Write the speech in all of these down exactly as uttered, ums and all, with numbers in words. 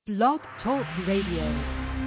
Blog Talk Radio.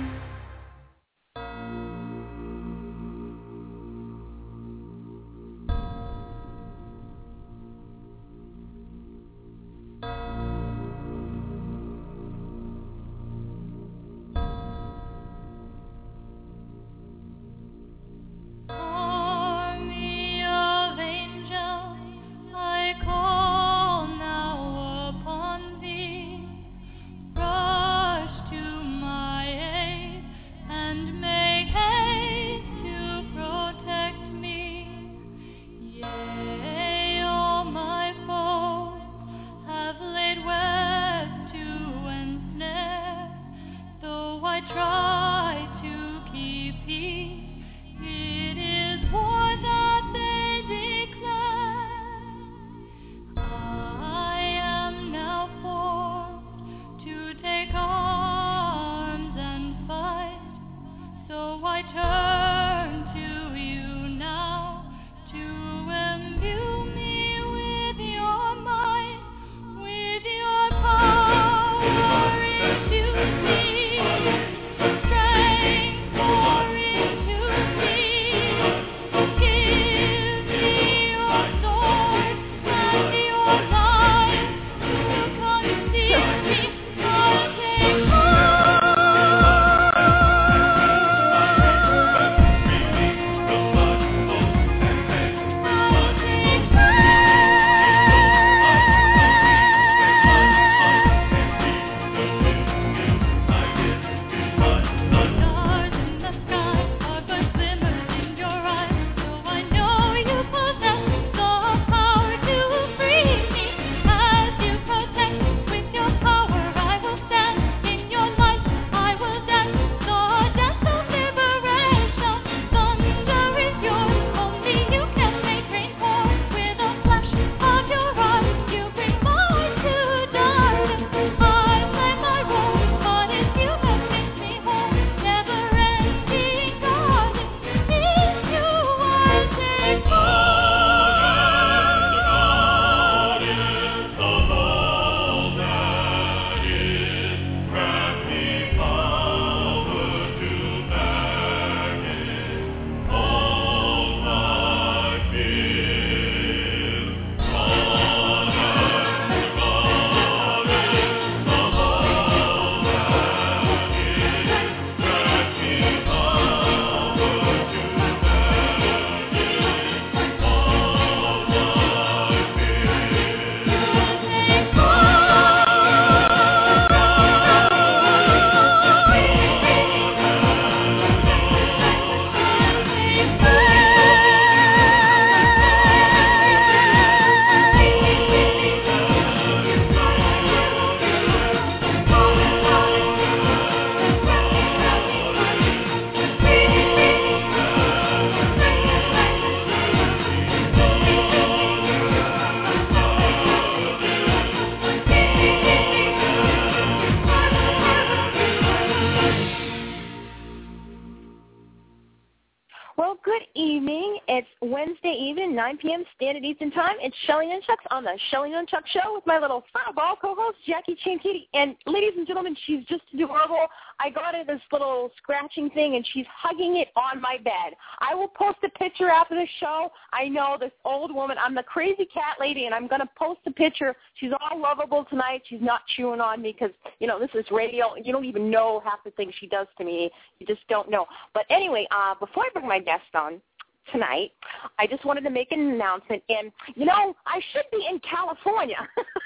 nine p.m. Standard Eastern Time. It's Shelly Nunchucks on the Shelly Nunchuck Show with my little fireball co-host, Jackie Chain Kitty. And ladies and gentlemen, she's just adorable. I got her this little scratching thing, and she's hugging it on my bed. I will post a picture after the show. I know this old woman. I'm the crazy cat lady, and I'm going to post a picture. She's all lovable tonight. She's not chewing on me because, you know, this is radio. You don't even know half the things she does to me. You just don't know. But anyway, uh, before I bring my guest on tonight, I just wanted to make an announcement. And, you know, I should be in California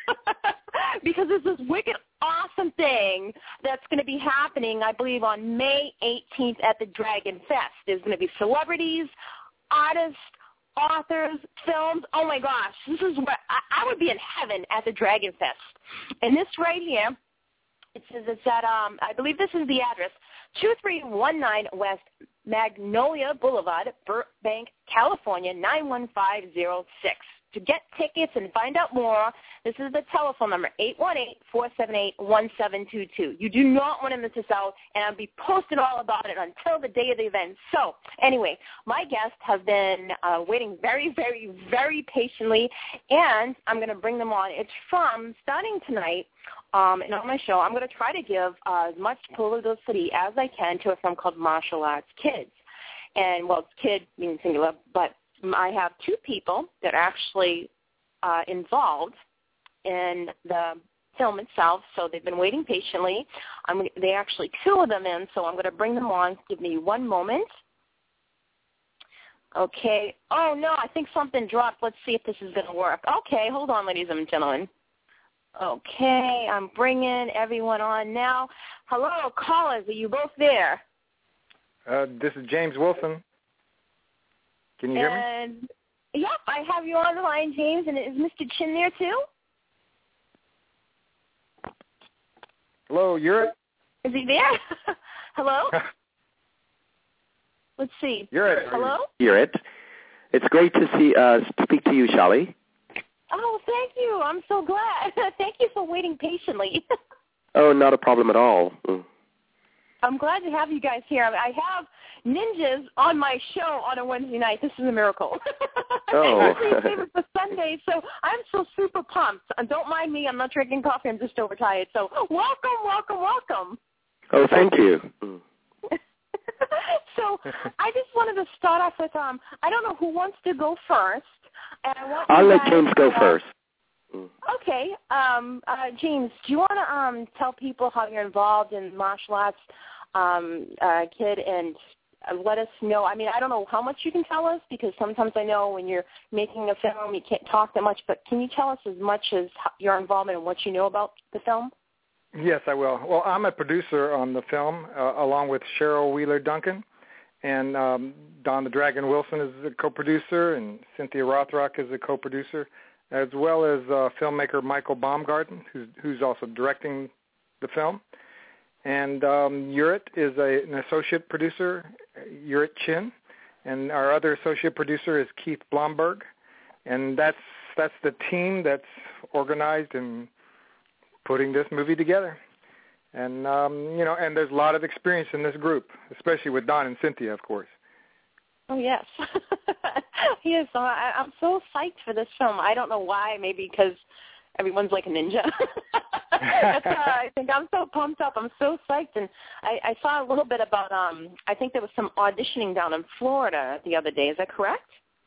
because there's this wicked awesome thing that's going to be happening, I believe, on May eighteenth at the Dragon Fest. There's going to be celebrities, artists, authors, films. Oh, my gosh. This is where I, I would be in heaven at the Dragon Fest. And this right here, it says it's at, um, I believe this is the address, two three one nine West Magnolia Boulevard, Burbank, California, nine one five zero six. To get tickets and find out more, this is the telephone number, eight one eight, four seven eight, one seven two two. You do not want to miss this out, and I'll be posting all about it until the day of the event. So, anyway, my guest has been uh, waiting very, very, very patiently, and I'm going to bring them on. It's from, starting tonight, Um, and on my show, I'm going to try to give uh, as much publicity as I can to a film called Martial Arts Kids. And, well, kid means singular, but I have two people that are actually uh, involved in the film itself, so they've been waiting patiently. I'm, they actually two of them in, so I'm going to bring them on. Give me one moment. Okay. Oh, no, I think something dropped. Let's see if this is going to work. Okay, hold on, ladies and gentlemen. Okay, I'm bringing everyone on now. Hello, callers. Are you both there? Uh, this is James Wilson. Can you hear and, me? Yep, I have you on the line, James. And is Mister Chin there, too? Hello, you're it? Is he there? Hello? Let's see. You're it. Hello? You're it. It's great to see uh, speak to you, Shali. Oh, thank you. I'm so glad. Thank you for waiting patiently. Oh, not a problem at all. Mm. I'm glad to have you guys here. I have ninjas on my show on a Wednesday night. This is a miracle. Oh. Usually I save it for Sunday, so I'm so super pumped. Uh, Don't mind me. I'm not drinking coffee. I'm just overtired. So welcome, welcome, welcome. Oh, thank you. Mm. So I just wanted to start off with, um, I don't know who wants to go first. And I want I'll let guys, James go uh, first. Mm. Okay. Um, uh, James, do you want to um, tell people how you're involved in martial arts, um, uh, kid, and uh, let us know? I mean, I don't know how much you can tell us because sometimes I know when you're making a film you can't talk that much, but can you tell us as much as your involvement and what you know about the film? Yes, I will. Well, I'm a producer on the film uh, along with Cheryl Wheeler-Duncan, and um, Don the Dragon Wilson is a co-producer, and Cynthia Rothrock is a co-producer, as well as uh, filmmaker Michael Baumgarten, who's, who's also directing the film. And um, Urit is a, an associate producer, Urit Chin, and our other associate producer is Keith Blomberg. And that's that's the team that's organized and putting this movie together. And, um, you know, and there's a lot of experience in this group, especially with Don and Cynthia, of course. Oh, yes. Yes, so I, I'm so psyched for this film. I don't know why, maybe because everyone's like a ninja. That's why I think I'm so pumped up. I'm so psyched. And I, I saw a little bit about, um, I think there was some auditioning down in Florida the other day. Is that correct?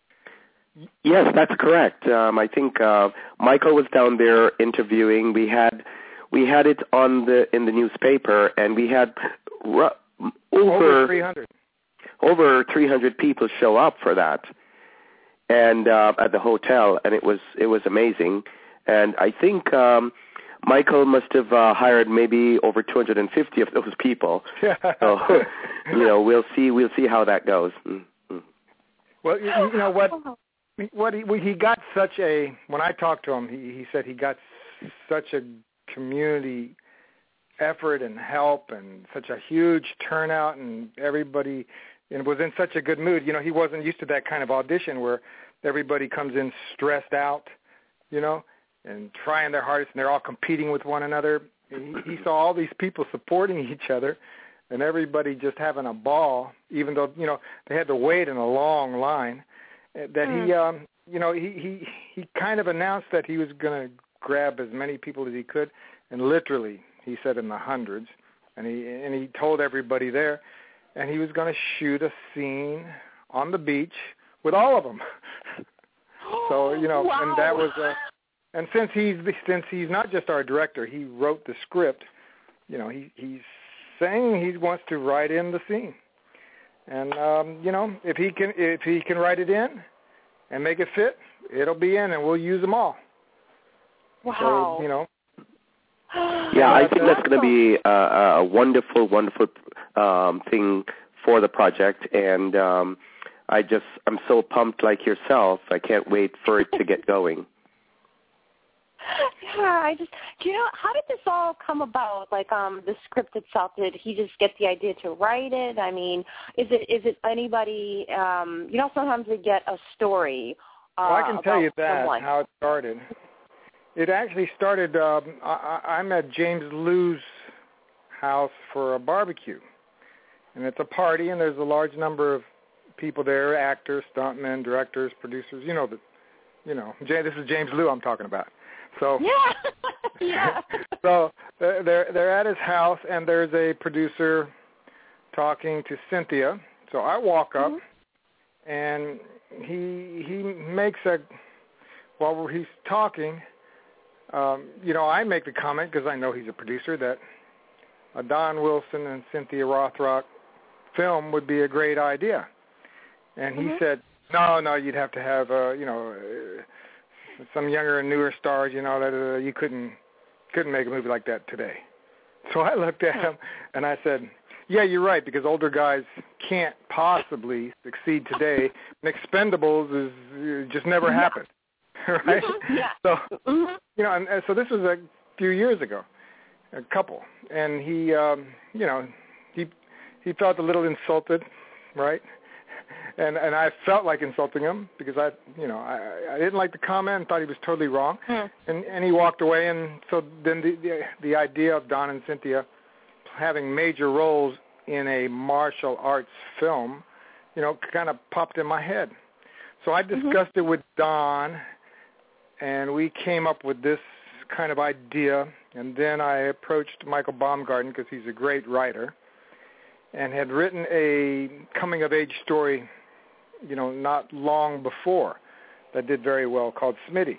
Yes, that's correct. Um, I think uh, Michael was down there interviewing. We had we had it on the in the newspaper, and we had ru- over, over three hundred. Over three hundred people show up for that, and uh, at the hotel, and it was it was amazing. And I think um, Michael must have uh, hired maybe over two hundred fifty of those people. So you know, we'll see we'll see how that goes. Mm-hmm. Well, you, you know what. What he he got such a when I talked to him, he he said he got such a community effort and help and such a huge turnout, and everybody and was in such a good mood. You know, he wasn't used to that kind of audition where everybody comes in stressed out, you know, and trying their hardest, and they're all competing with one another. He, he saw all these people supporting each other, and everybody just having a ball, even though, you know, they had to wait in a long line. That he, um, you know, he, he he kind of announced that he was going to grab as many people as he could, and literally, he said in the hundreds, and he and he told everybody there, and he was going to shoot a scene on the beach with all of them. So you know, wow. and that was, uh, and since he's since he's not just our director, he wrote the script. You know, he he's saying he wants to write in the scene. And um, you know, if he can, if he can write it in and make it fit, it'll be in, and we'll use them all. Wow. So you know. Yeah, I think that's going to be a, a wonderful, wonderful um, thing for the project, and um, I just I'm so pumped like yourself. I can't wait for it to get going. Yeah, I just, do you know, how did this all come about? Like, um, the script itself, did he just get the idea to write it? I mean, is it is it anybody, um, you know, sometimes they get a story uh, well, I can tell you that, someone. how it started. It actually started, um, I, I'm at James Liu's house for a barbecue, and it's a party, and there's a large number of people there, actors, stuntmen, directors, producers, you know, the, you know, Jay, this is James Liu I'm talking about. So, yeah. Yeah. So they're they're at his house, and there's a producer talking to Cynthia. So I walk up, mm-hmm. and he he makes a while he's talking. Um, you know, I make the comment because I know he's a producer that a Don Wilson and Cynthia Rothrock film would be a great idea. And he mm-hmm. said, no, no, you'd have to have, uh, you know, uh, some younger and newer stars, you know, that uh, you couldn't couldn't make a movie like that today. So I looked at him and I said, yeah, you're right, because older guys can't possibly succeed today. And Expendables is uh, just never yeah. happened, right? Yeah. So, mm-hmm. you know, and, and so this was a few years ago, a couple, and he, um, you know, he he felt a little insulted, right? And and I felt like insulting him because I, you know, I, I didn't like the comment and thought he was totally wrong. Mm. And and he walked away. And so then the, the the idea of Don and Cynthia having major roles in a martial arts film, you know, kind of popped in my head. So I discussed mm-hmm. it with Don, and we came up with this kind of idea. And then I approached Michael Baumgarten because he's a great writer, and had written a coming-of-age story, you know, not long before that did very well called Smitty.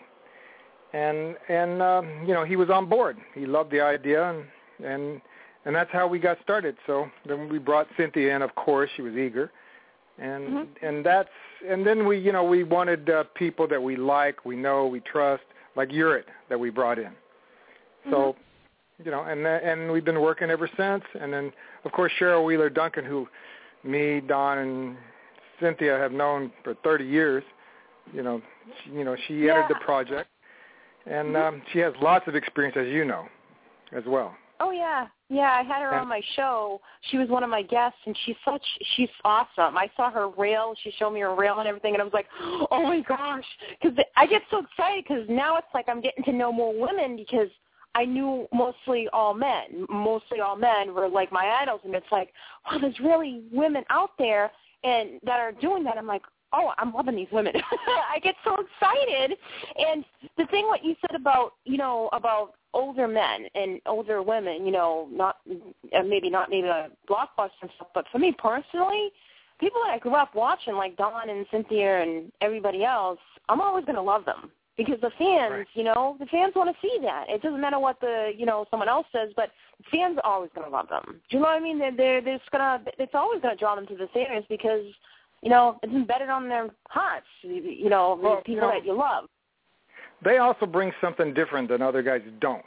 And, and um, you know, he was on board. He loved the idea, and, and and that's how we got started. So then we brought Cynthia in, of course. She was eager. And mm-hmm. and that's and then we, you know, we wanted uh, people that we like, we know, we trust, like Urit that we brought in. So, mm-hmm. you know, and and we've been working ever since. And then, of course, Cheryl Wheeler Duncan, who me, Don, and Cynthia have known for thirty years. You know, she, you know, she yeah. entered the project, and mm-hmm. um, she has lots of experience, as you know, as well. Oh yeah, yeah. I had her and, on my show. She was one of my guests, and she's such she's awesome. I saw her reel. She showed me her reel and everything, and I was like, oh my gosh, because I get so excited because now it's like I'm getting to know more women because I knew mostly all men. Mostly all men were like my idols, and it's like, wow, there's really women out there and that are doing that. I'm like, oh, I'm loving these women. I get so excited. And the thing what you said about, you know, about older men and older women, you know, not maybe not maybe a blockbuster and stuff, but for me personally, people that I grew up watching like Don and Cynthia and everybody else, I'm always going to love them. Because the fans, right. you know, the fans want to see that. It doesn't matter what the, you know, someone else says, but fans are always going to love them. Do you know what I mean? They're, they're, they're just gonna, it's always going to draw them to the theaters because, you know, it's embedded on their hearts, you know, well, people you know, that you love. They also bring something different than other guys don't.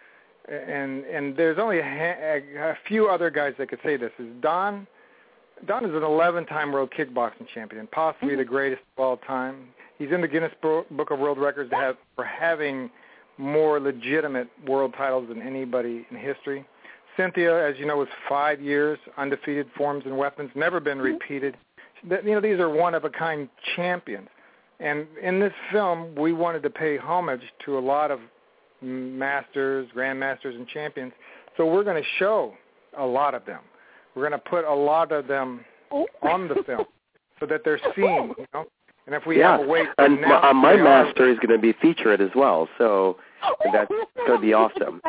And and there's only a, a, a few other guys that could say this. Is Don, Don is an eleven-time world kickboxing champion, possibly mm-hmm. the greatest of all time. He's in the Guinness Book of World Records to have, for having more legitimate world titles than anybody in history. Cynthia, as you know, was five years, undefeated, forms and weapons, never been repeated. You know, these are one-of-a-kind champions. And in this film, we wanted to pay homage to a lot of masters, grandmasters, and champions. So we're going to show a lot of them. We're going to put a lot of them on the film so that they're seen, you know. And if we yeah. have a way to and my, uh, my master are, is going to be featured as well, so that's going to be awesome.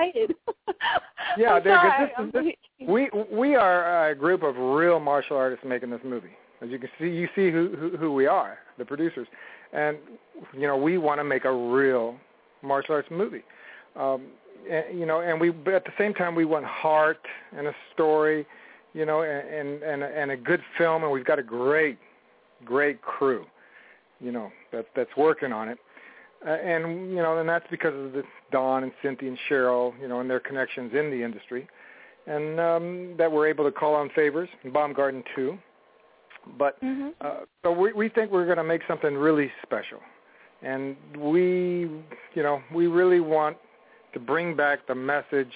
Yeah, this, this, we we are a group of real martial artists making this movie. As you can see, you see who who, who we are, the producers, and you know we want to make a real martial arts movie. Um, and, you know, and we but at the same time we want heart and a story, you know, and and and a good film, and we've got a great great crew. You know, that that's working on it, uh, and you know, and that's because of the Don and Cynthia and Cheryl, you know, and their connections in the industry, and um, that we're able to call on favors, and Baumgarten too. But mm-hmm. uh, so we we think we're going to make something really special, and we, you know, we really want to bring back the message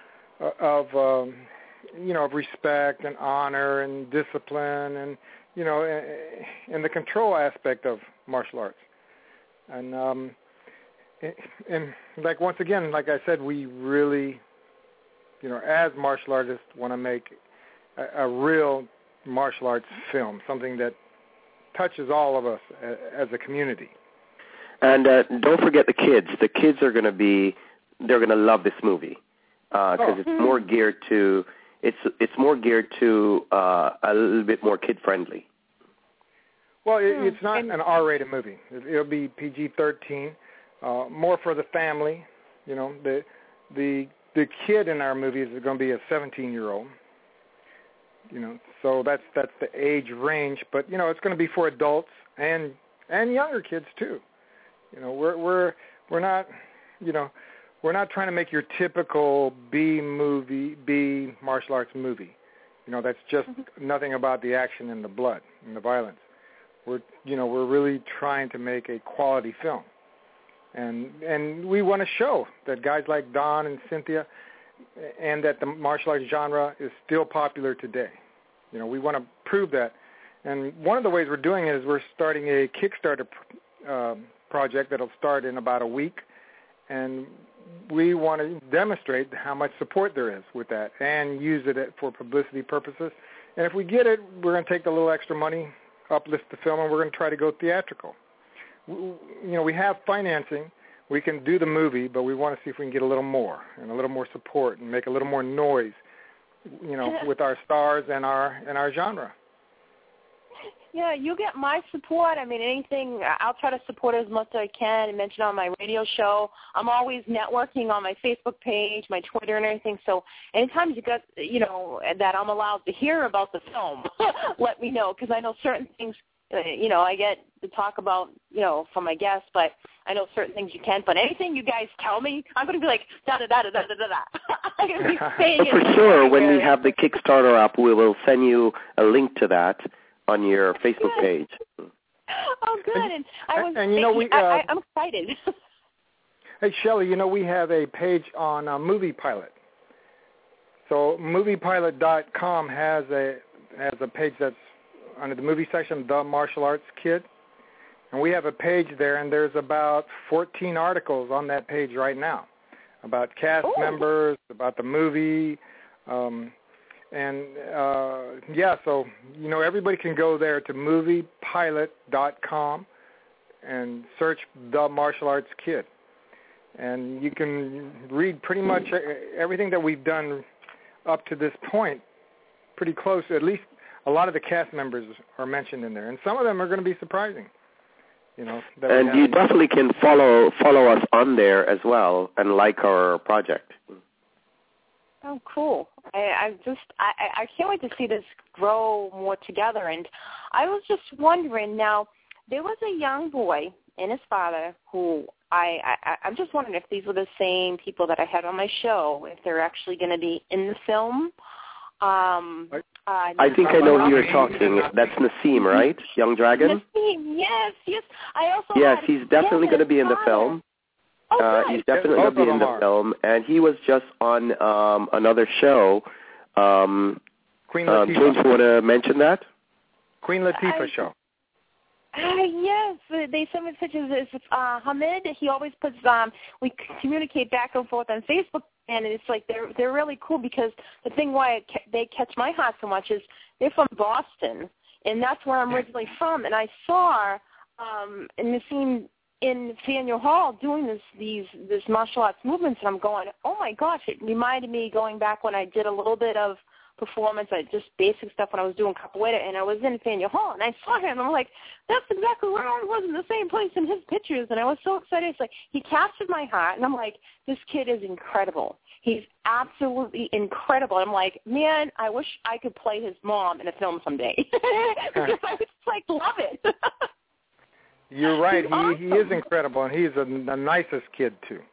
of, um, you know, of respect and honor and discipline and. You know, and the control aspect of martial arts. And, um, and like, once again, like I said, we really, you know, as martial artists want to make a, a real martial arts film, something that touches all of us as a community. And uh, don't forget the kids. The kids are going to be they're going to love this movie because uh, oh. it's more geared to it's it's more geared to uh, a little bit more kid friendly. Well, it, it's not an R-rated movie. It, it'll be P G thirteen, uh, more for the family. You know, the the the kid in our movie is going to be a seventeen-year-old. You know, so that's that's the age range. But you know, it's going to be for adults and and younger kids too. You know, we're we're we're not, you know, we're not trying to make your typical B movie, B martial arts movie. You know, that's just mm-hmm. nothing about the action and the blood and the violence. We're, you know, we're really trying to make a quality film, and and we want to show that guys like Don and Cynthia, and that the martial arts genre is still popular today. You know, we want to prove that, and one of the ways we're doing it is we're starting a Kickstarter uh, project that'll start in about a week, and we want to demonstrate how much support there is with that, and use it for publicity purposes. And if we get it, we're going to take the little extra money, uplift the film, and we're going to try to go theatrical. You know, we have financing. We can do the movie, but we want to see if we can get a little more and a little more support and make a little more noise, you know, with our stars and our and our genre. Yeah, you get my support. I mean, anything, I'll try to support as much as I can and mention on my radio show. I'm always networking on my Facebook page, my Twitter and everything. So anytime you got, you know, that I'm allowed to hear about the film, let me know, because I know certain things, you know, I get to talk about, you know, from my guests, but I know certain things you can't. But anything you guys tell me, I'm going to be like, da-da-da-da-da-da-da. I'm going to be saying it. For sure, when we have the Kickstarter up, we will send you a link to that on your Facebook good. page. Oh, good. And I was and, you know, we, uh, I, I, I'm excited. Hey, Shelley, you know, we have a page on uh, Movie Pilot. So movie pilot dot com has a has a page that's under the movie section, The Martial Arts Kid. And we have a page there, and there's about fourteen articles on that page right now about cast Ooh. members, about the movie, um, and, uh, yeah, so, you know, everybody can go there to movie pilot dot com and search The Martial Arts Kid. And you can read pretty much everything that we've done up to this point, pretty close. At least a lot of the cast members are mentioned in there, and some of them are going to be surprising. You know, and you definitely can follow follow us on there as well and like our project. Oh, cool. I, I just, I, I can't wait to see this grow more together. And I was just wondering, now, there was a young boy and his father who I, I, I'm just wondering if these were the same people that I had on my show, if they're actually going to be in the film. Um, uh, I think I know who you're talking. That's Nassim, right? Young Dragon? Nassim, yes, yes. I also Yes, had, he's definitely going to be in the film. Oh, uh, he's definitely going to be in the film, and he was just on um, another show. Um, Queen uh, Latifah. James, you want to mention that? Queen Latifah I, show. Uh, yes, they sent me pictures. It's uh, Hamid. He always puts. Um, we communicate back and forth on Facebook, and it's like they're they're really cool because the thing why it ca- they catch my heart so much is they're from Boston, and that's where I'm originally from. And I saw um, Nassim in Faneuil Hall doing this these this martial arts movements, and I'm going, oh my gosh! It reminded me going back when I did a little bit of performance, like just basic stuff when I was doing capoeira, and I was in Faneuil Hall, and I saw him, and I'm like, that's exactly where I was, in the same place in his pictures, and I was so excited. It's like, he captured my heart, and I'm like, this kid is incredible. He's absolutely incredible. I'm like, man, I wish I could play his mom in a film someday, because I would just, like, love it. You're right. He's he awesome. he is incredible, and he's a, the nicest kid, too.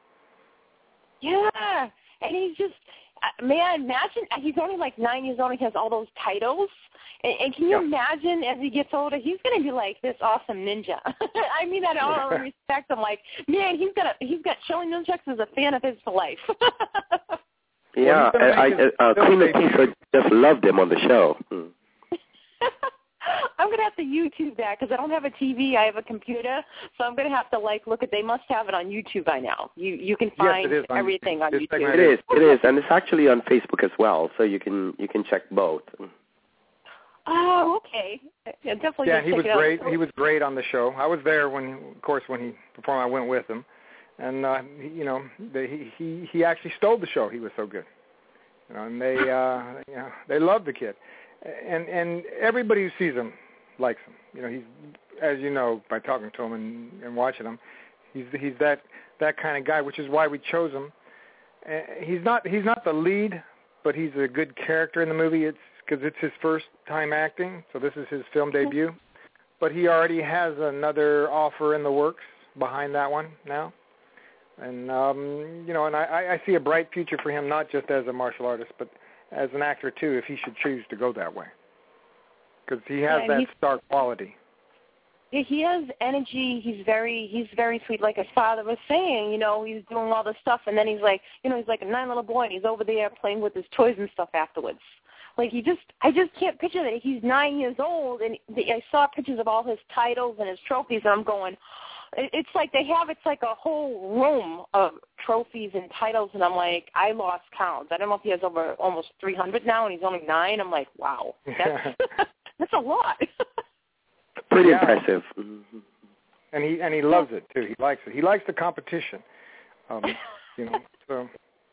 Yeah, and he's just, man, imagine, he's only like nine years old and he has all those titles. And, and can you yeah. imagine as he gets older, he's going to be like this awesome ninja. I mean that in all respect. I'm like, man, he's got a, he's got Showing Nunchucks as a fan of his for life. Yeah, well, I, I, uh, Queen Latifah just loved him on the show. Hmm. I'm going to have to YouTube that because I don't have a T V. I have a computer. So I'm going to have to, like, look at, they must have it on YouTube by now. You you can find yes, on, everything on YouTube. It is, it is, and it's actually on Facebook as well, so you can you can check both. Oh, okay. Yeah, definitely. Yeah, he was it great. out. He was great on the show. I was there when, of course, when he performed. I went with him, and uh, he, you know, they, he he actually stole the show. He was so good, you know, and they uh, you know they love the kid, and and everybody who sees him likes him. You know, he's, as you know by talking to him and, and watching him, he's he's that that kind of guy, which is why we chose him. Uh, he's not he's not the lead, but he's a good character in the movie. It's because it's his first time acting, so this is his film debut. But he already has another offer in the works behind that one now. And, um, you know, and I, I see a bright future for him, not just as a martial artist, but as an actor, too, if he should choose to go that way. Because he has yeah, that star quality. He has energy. He's very he's very sweet. Like his father was saying, you know, he's doing all this stuff, and then he's like, you know, he's like a nine little boy, and he's over there playing with his toys and stuff afterwards. Like, he just, I just can't picture that. He's nine years old, and I saw pictures of all his titles and his trophies, and I'm going, it's like they have, it's like a whole room of trophies and titles, and I'm like, I lost count. I don't know if he has over almost three hundred now, and he's only nine. I'm like, wow, that's, that's a lot. Pretty yeah. impressive. And he and he loves it, too. He likes it. He likes the competition, um, you know, so,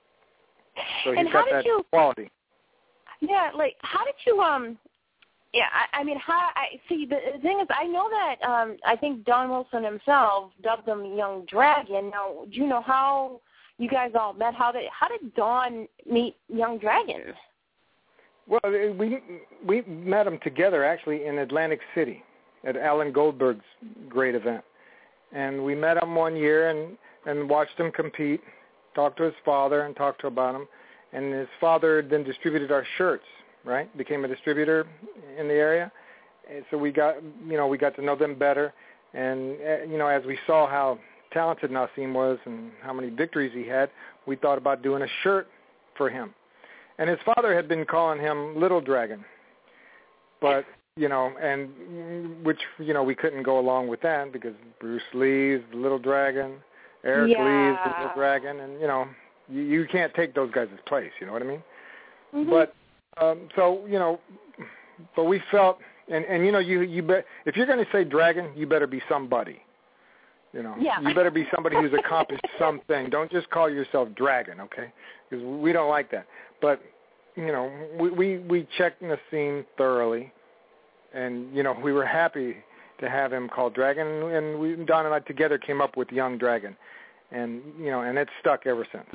so he's and got that you, quality. Yeah, like, how did you, um, yeah, I, I mean, how, I see, the, the thing is, I know that, um, I think Don Wilson himself dubbed him Young Dragon. Now, do you know how you guys all met? How did, how did Don meet Young Dragon? Well, we we met him together, actually, in Atlantic City at Alan Goldberg's great event. And we met him one year and, and watched him compete, talked to his father and talked to about him. And his father then distributed our shirts, right? Became a distributor in the area. And so we got, you know, we got to know them better. And, uh, you know, as we saw how talented Nassim was and how many victories he had, we thought about doing a shirt for him. And his father had been calling him Little Dragon. But, you know, and which, you know, we couldn't go along with that because Bruce Lee's the Little Dragon, Eric yeah. Lee's the Little Dragon, and, you know, You, you can't take those guys' place, you know what I mean? Mm-hmm. But um, so you know, but we felt, and, and you know, you you bet if you're going to say dragon, you better be somebody. You know, yeah. you better be somebody who's accomplished something. Don't just call yourself Dragon, okay? Because we don't like that. But you know, we we, we checked Nassim thoroughly, and you know, we were happy to have him called Dragon, and we Don and I together came up with Young Dragon. And, you know, and it's stuck ever since.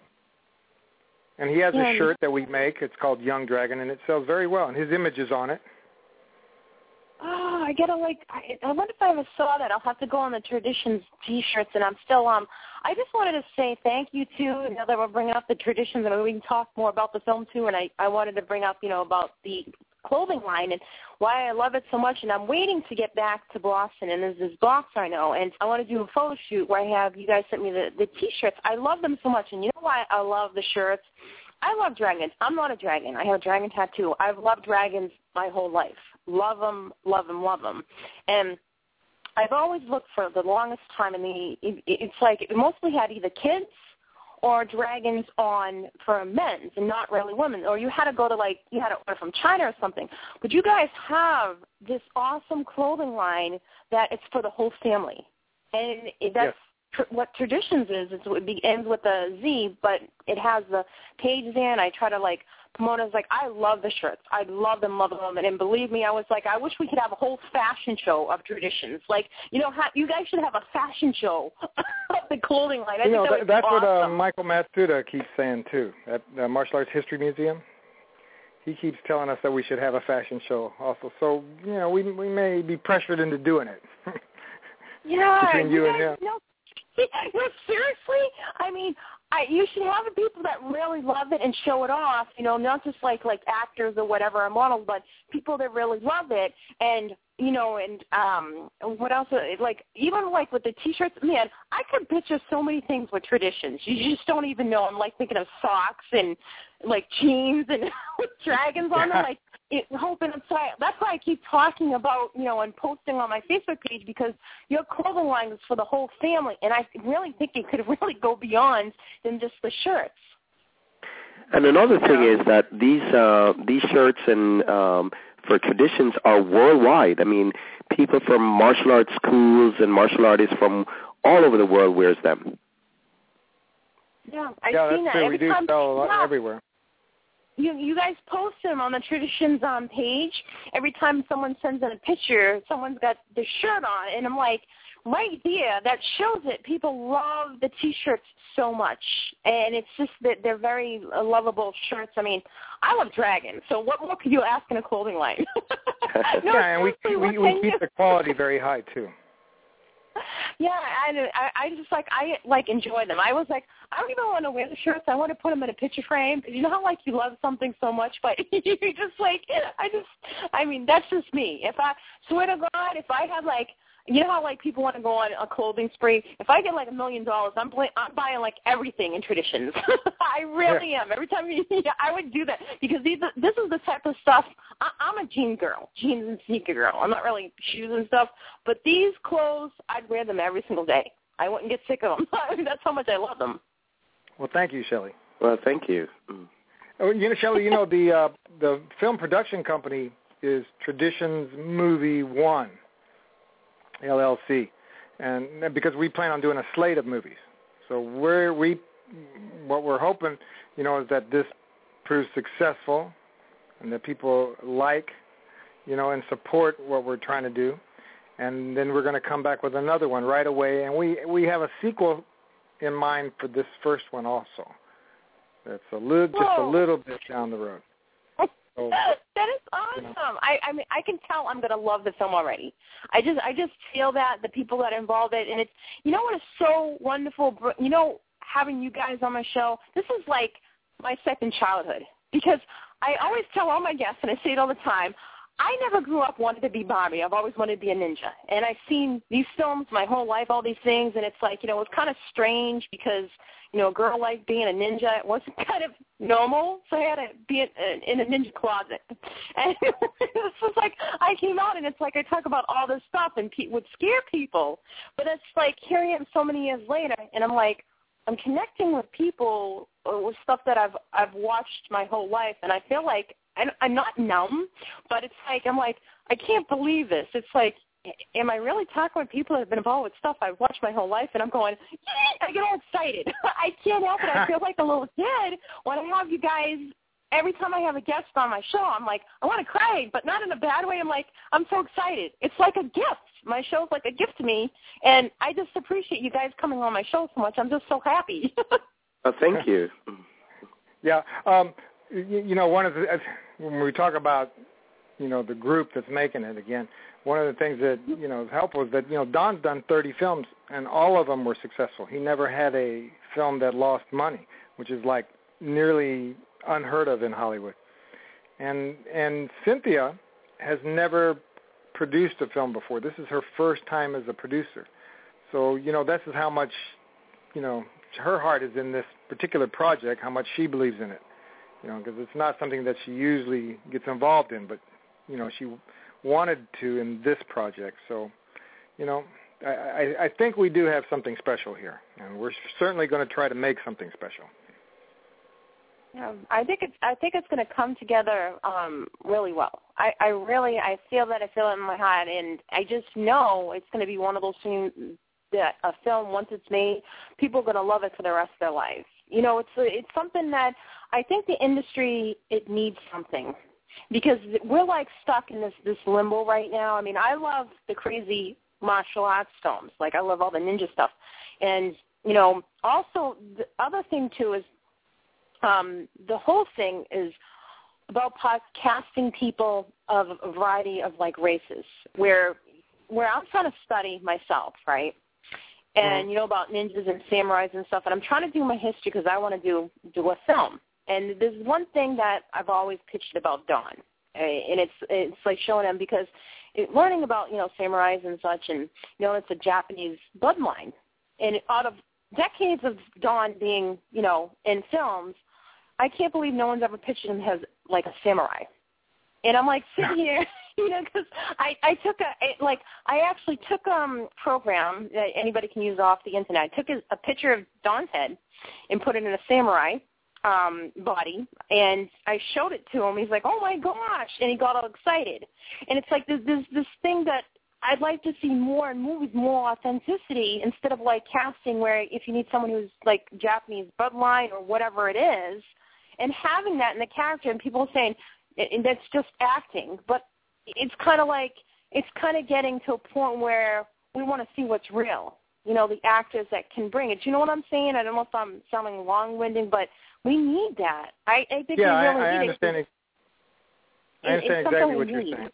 And he has yeah, a shirt that we make. It's called Young Dragon, and it sells very well. And his image is on it. Oh, I gotta like. I, I wonder if I ever saw that. I'll have to go on the Traditions T-shirts, and I'm still um. I just wanted to say thank you too. Now that we're bringing up the Traditions, and we can talk more about the film too. And I I wanted to bring up you know about the clothing line and why I love it so much, and I'm waiting to get back to Boston, and there's this box I know, and I want to do a photo shoot where I have, you guys sent me the, the T-shirts. I love them so much, and you know why I love the shirts? I love dragons. I'm not a dragon. I have a dragon tattoo. I've loved dragons my whole life. Love them, love them, love them. And I've always looked for the longest time, and the it, it's like it mostly had either kids or dragons on for men's and not really women, or you had to go to like, you had to order from China or something. But you guys have this awesome clothing line that it's for the whole family. And it, that's yes. tr- what Traditions is. It's, it begins with a Z, but it has the page there, and I try to like promote it. Like, I love the shirts. I love them, love them. And, and believe me, I was like, I wish we could have a whole fashion show of Traditions. Like, you know, ha- you guys should have a fashion show of the clothing line. I you think know, that th- that's awesome. what uh, Michael Matsuda keeps saying, too, at the Martial Arts History Museum. He keeps telling us that we should have a fashion show also. So, you know, we we may be pressured into doing it. Yeah. Between you, you guys, and him. No, no, seriously? I mean, I, you should have the people that really love it and show it off, you know, not just like like actors or whatever or models, but people that really love it. And, you know, and um, what else? Like, even like with the T-shirts, man, I could picture so many things with Traditions. You just don't even know. I'm like thinking of socks and like jeans and with dragons on them, like it, hoping inside. That's why I keep talking about, you know, and posting on my Facebook page, because your clothing line is for the whole family, and I really think it could really go beyond than just the shirts. And another thing is that these uh, these shirts and um, for Traditions are worldwide. I mean, people from martial arts schools and martial artists from all over the world wears them. Yeah, I've yeah, seen that's that. true. Every We do time, sell a lot yeah. everywhere. You you guys post them on the Traditions um, page. Every time someone sends in a picture, someone's got their shirt on, and I'm like, right there, that shows it. People love the T-shirts so much, and it's just that they're very lovable shirts. I mean, I love Dragon, so what more could you ask in a clothing line? no, yeah, and we we, we keep the quality very high too. Yeah, I, I I just like I like enjoy them. I was like, I don't even want to wear the shirts. I want to put them in a picture frame. You know how like you love something so much, but you just like I just I mean that's just me. If I swear to God, if I had like you know how like people want to go on a clothing spree. If I get like a million dollars, I'm play, I'm buying like everything in Traditions. I really yeah. am. Every time you, yeah, I would do that because these this is the type of stuff. I, I'm a jean girl, jeans and sneaker girl. I'm not really shoes and stuff, but these clothes I'd wear them every single day. I wouldn't get sick of them. That's how much I love them. Well, thank you, Shelley. Well, thank you. Mm. Oh, you know, Shelley, you know the uh, the film production company is Traditions Movie One. L L C, and because we plan on doing a slate of movies, so we're we what we're hoping, you know, is that this proves successful, and that people like, you know, and support what we're trying to do, and then we're going to come back with another one right away, and we we have a sequel in mind for this first one also. That's a little just Whoa. a little bit down the road. So, that is awesome. You know. I, I mean, I can tell I'm going to love the film already. I just, I just feel that the people that are involved in it, and it's, you know what is so wonderful, you know, having you guys on my show, this is like my second childhood because I always tell all my guests, and I say it all the time, I never grew up wanting to be Barbie. I've always wanted to be a ninja. And I've seen these films my whole life, all these things, and it's like, you know, it was kind of strange because, you know, a girl like being a ninja, it wasn't kind of normal, so I had to be in, in a ninja closet. And it was just like, I came out, and it's like I talk about all this stuff, and it would scare people. But it's like, here I am so many years later, and I'm like, I'm connecting with people with stuff that I've I've watched my whole life, and I feel like I'm, I'm not numb, but it's like I'm like I can't believe this. It's like, am I really talking with people that have been involved with stuff I've watched my whole life? And I'm going, yeah, I get all excited. I can't help it. I feel like a little kid when I have you guys. Every time I have a guest on my show, I'm like, I want to cry, but not in a bad way. I'm like, I'm so excited. It's like a gift. My show's like a gift to me, and I just appreciate you guys coming on my show so much. I'm just so happy. Oh, thank you. Yeah, um, you, you know, one of the when we talk about, you know, the group that's making it again, one of the things that, you know, is helpful is that, you know, Don's done thirty films, and all of them were successful. He never had a film that lost money, which is like nearly unheard of in Hollywood. And and Cynthia has never produced a film before. This is her first time as a producer. So, you know, this is how much, you know, her heart is in this particular project, how much she believes in it. You know, because it's not something that she usually gets involved in, but, you know, she wanted to in this project. So, you know, I, I, I think we do have something special here, and we're certainly going to try to make something special. Yeah, I think it's I think it's going to come together um, really well. I, I really I feel that I feel it in my heart, and I just know it's going to be one of those things that a film, once it's made, people are going to love it for the rest of their lives. You know, it's it's something that I think the industry, it needs something, because we're like stuck in this this limbo right now. I mean, I love the crazy martial arts films, like I love all the ninja stuff, and you know, also the other thing too is. Um, the whole thing is about casting people of a variety of like races, where where I'm trying to study myself, right? And mm-hmm. you know about ninjas and samurais and stuff, and I'm trying to do my history because I want to do do a film. And there's one thing that I've always pitched about Don, and it's it's like showing them because it, learning about you know samurais and such, and you know it's a Japanese bloodline, and out of decades of Don being you know in films. I can't believe no one's ever pictured him as, like, a samurai. And I'm, like, sitting here, you know, because I, I took a, it, like, I actually took a um, program that anybody can use off the Internet. I took a, a picture of Don's head and put it in a samurai um, body, and I showed it to him. He's like, oh, my gosh, and he got all excited. And it's like this, this, this thing that I'd like to see more in movies, more authenticity instead of like casting where if you need someone who's like Japanese bloodline or whatever it is, and having that in the character and people saying and that's just acting. But it's kind of like it's kind of getting to a point where we want to see what's real. You know, the actors that can bring it. Do you know what I'm saying? I don't know if I'm sounding long-winded, but we need that. I, I think yeah, we really I, I need understand it. It. I understand exactly what you're saying.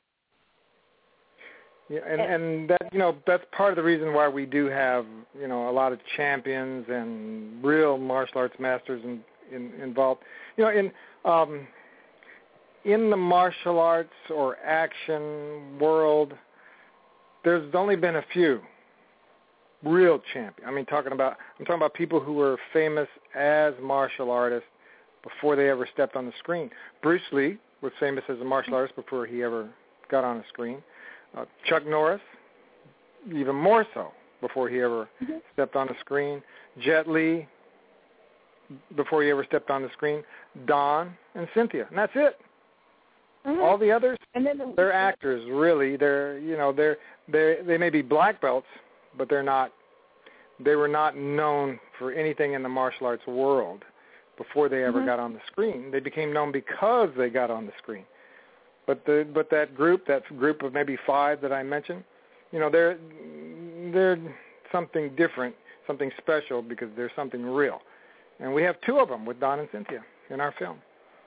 Yeah, and, and that, you know, that's part of the reason why we do have, you know, a lot of champions and real martial arts masters in, in, involved. You know, in um, in the martial arts or action world, there's only been a few real champions. I mean, talking about I'm talking about people who were famous as martial artists before they ever stepped on the screen. Bruce Lee was famous as a martial artist before he ever got on a screen. Uh, Chuck Norris, even more so, before he ever mm-hmm. stepped on the screen. Jet Li, before he ever stepped on the screen. Don and Cynthia, and that's it. Mm-hmm. All the others, and then the, they're actors, really. They're, you know, they're they they may be black belts, but they're not. They were not known for anything in the martial arts world before they ever mm-hmm. got on the screen. They became known because they got on the screen. But the but that group, that group of maybe five that I mentioned, you know, they're they're something different, something special because they're something real, and we have two of them with Don and Cynthia in our film.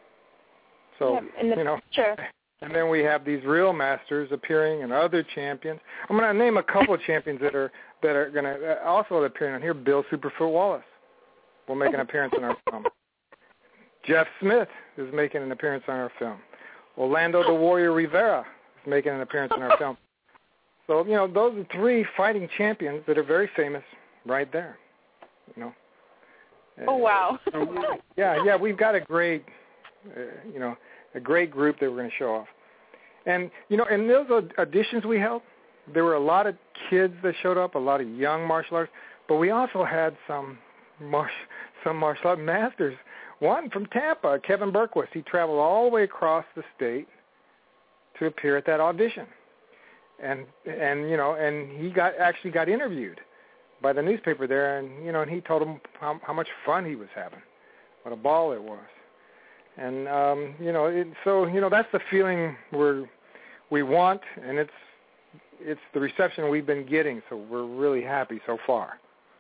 So yeah, you know, sure. And then we have these real masters appearing and other champions. I'm going to name a couple of champions that are that are going to also appear on here. Bill Superfoot Wallace will make an appearance in our film. Jeff Smith is making an appearance on our film. Orlando the Warrior Rivera is making an appearance in our film. So, you know, those are three fighting champions that are very famous right there, you know. Oh, wow. Uh, yeah, yeah, we've got a great, uh, you know, a great group that we're going to show off. And, you know, in those auditions we held, there were a lot of kids that showed up, a lot of young martial artists, but we also had some mar- some martial art masters. One from Tampa, Kevin Berquist. He traveled all the way across the state to appear at that audition, and and you know, and he got actually got interviewed by the newspaper there, and you know, and he told them how, how much fun he was having, what a ball it was, and um, you know, it, so you know, that's the feeling we're we want, and it's it's the reception we've been getting, so we're really happy so far.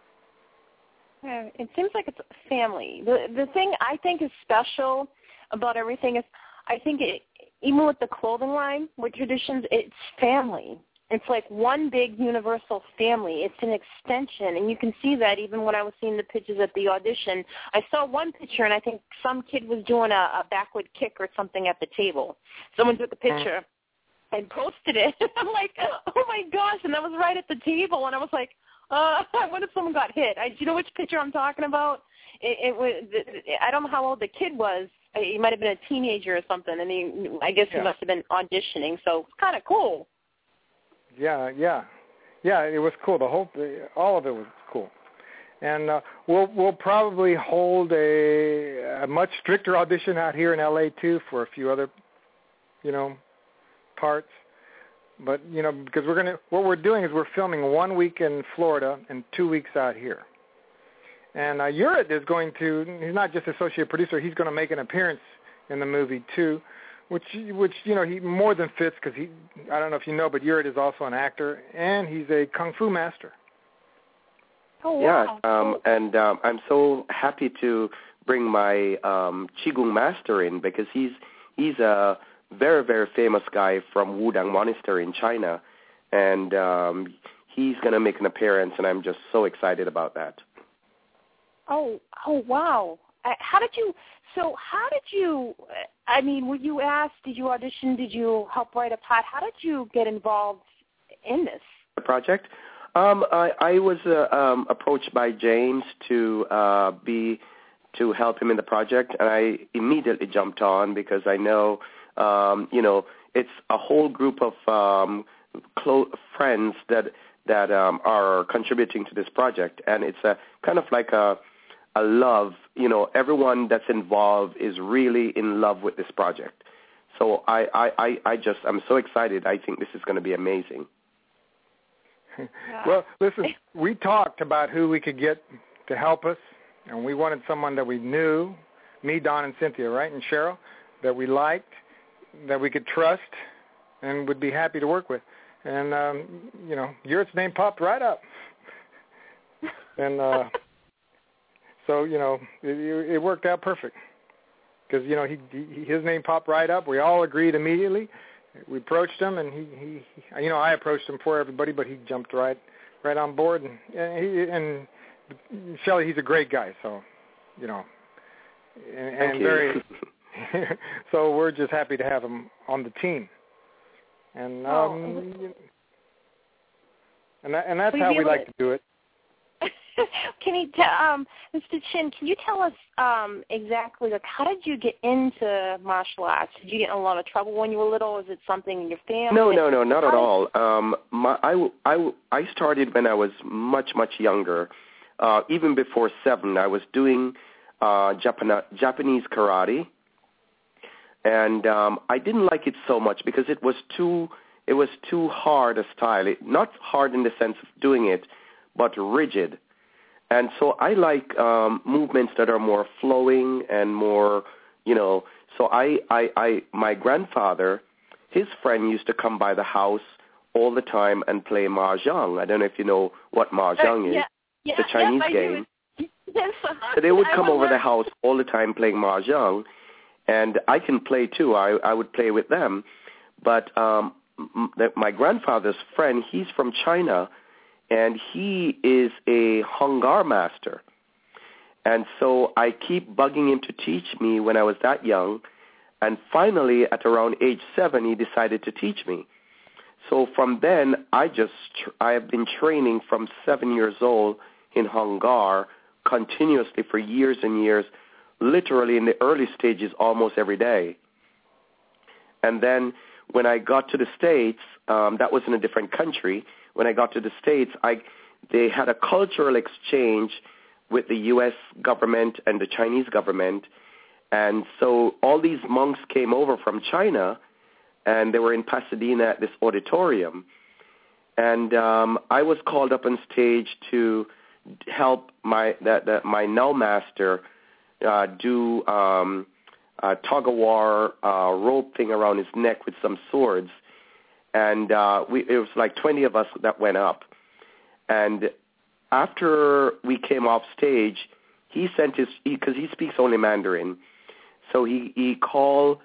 Yeah, it seems like it's family. The the thing I think is special about everything is I think it, even with the clothing line, with Traditions, it's family. It's like one big universal family. It's an extension, and you can see that even when I was seeing the pictures at the audition. I saw one picture, and I think some kid was doing a, a backward kick or something at the table. Someone took a picture and posted it. I'm like, oh, my gosh, and that was right at the table, and I was like, Uh, what if someone got hit? I, do you know which picture I'm talking about? It, it was. I don't know how old the kid was. He might have been a teenager or something, and he, I guess yeah. he must have been auditioning. So it's kind of cool. Yeah, yeah, yeah. It was cool. The whole, all of it was cool. And uh, we'll we'll probably hold a, a much stricter audition out here in L A too for a few other, you know, parts. But, you know, because we're going to, what we're doing is we're filming one week in Florida and two weeks out here. And uh, Urit is going to, he's not just associate producer, he's going to make an appearance in the movie too, which, which you know, he more than fits because he, I don't know if you know, but Urit is also an actor and he's a Kung Fu master. Oh, wow. Yeah, um, and um, I'm so happy to bring my um, Qigong master in because he's he's a very, very famous guy from Wudang Monastery in China, and um, he's going to make an appearance, and I'm just so excited about that. Oh, oh, wow. How did you, so how did you, I mean, were you asked, did you audition, did you help write a plot? How did you get involved in this? The project? Um, I, I was uh, um, approached by James to uh, be, to help him in the project, and I immediately jumped on because I know Um, you know, it's a whole group of um, close friends that that um, are contributing to this project, and it's a kind of like a a love. You know, everyone that's involved is really in love with this project. So I I, I, I just I'm so excited. I think this is going to be amazing. Well, listen, we talked about who we could get to help us, and we wanted someone that we knew, me, Don, and Cynthia, right, and Cheryl, that we liked, that we could trust, and would be happy to work with. And, um, you know, Yurt's name popped right up. And uh, so, you know, it, it worked out perfect. Because, you know, he, he his name popped right up. We all agreed immediately. We approached him, and he, he, you know, I approached him for everybody, but he jumped right, right on board. And and, he, and Shelley, he's a great guy, so, you know, and, and very. So we're just happy to have him on the team. And um, oh. and that, and that's how we like to do it. Can you, tell, um, Mister Chin? Can you tell us um, exactly, like, how did you get into martial arts? Did you get in a lot of trouble when you were little? Is it something in your family? No, no, no, not at all. Um, my, I, I, I started when I was much, much younger. Uh, even before seven, I was doing uh, Japan- Japanese karate, and um, I didn't like it so much because it was too, it was too hard a style. It, not hard in the sense of doing it, but rigid. And so I like um, movements that are more flowing and more, you know. So I, I, I, my grandfather, his friend used to come by the house all the time and play mahjong. I don't know if you know what mahjong is. Yeah, yeah, the Chinese yes, game. Yes, uh-huh. So they would come I over learn. the house all the time playing mahjong, and I can play too. I, I would play with them. But um, m- my grandfather's friend, he's from China, and he is a Hung Gar master. And so I keep bugging him to teach me when I was that young. And finally, at around age seven, he decided to teach me. So from then, I just, I have been training from seven years old in Hung Gar continuously for years and years, literally in the early stages almost every day. And then when I got to the States, um, that was in a different country. When I got to the States, I, they had a cultural exchange with the U S government and the Chinese government. And so all these monks came over from China, and they were in Pasadena at this auditorium. And um, I was called up on stage to help my that, that my now master uh, do um, a tug-of-war uh, rope thing around his neck with some swords. And uh, we, it was like twenty of us that went up. And after we came off stage, he sent his, because he, he speaks only Mandarin, so he, he called,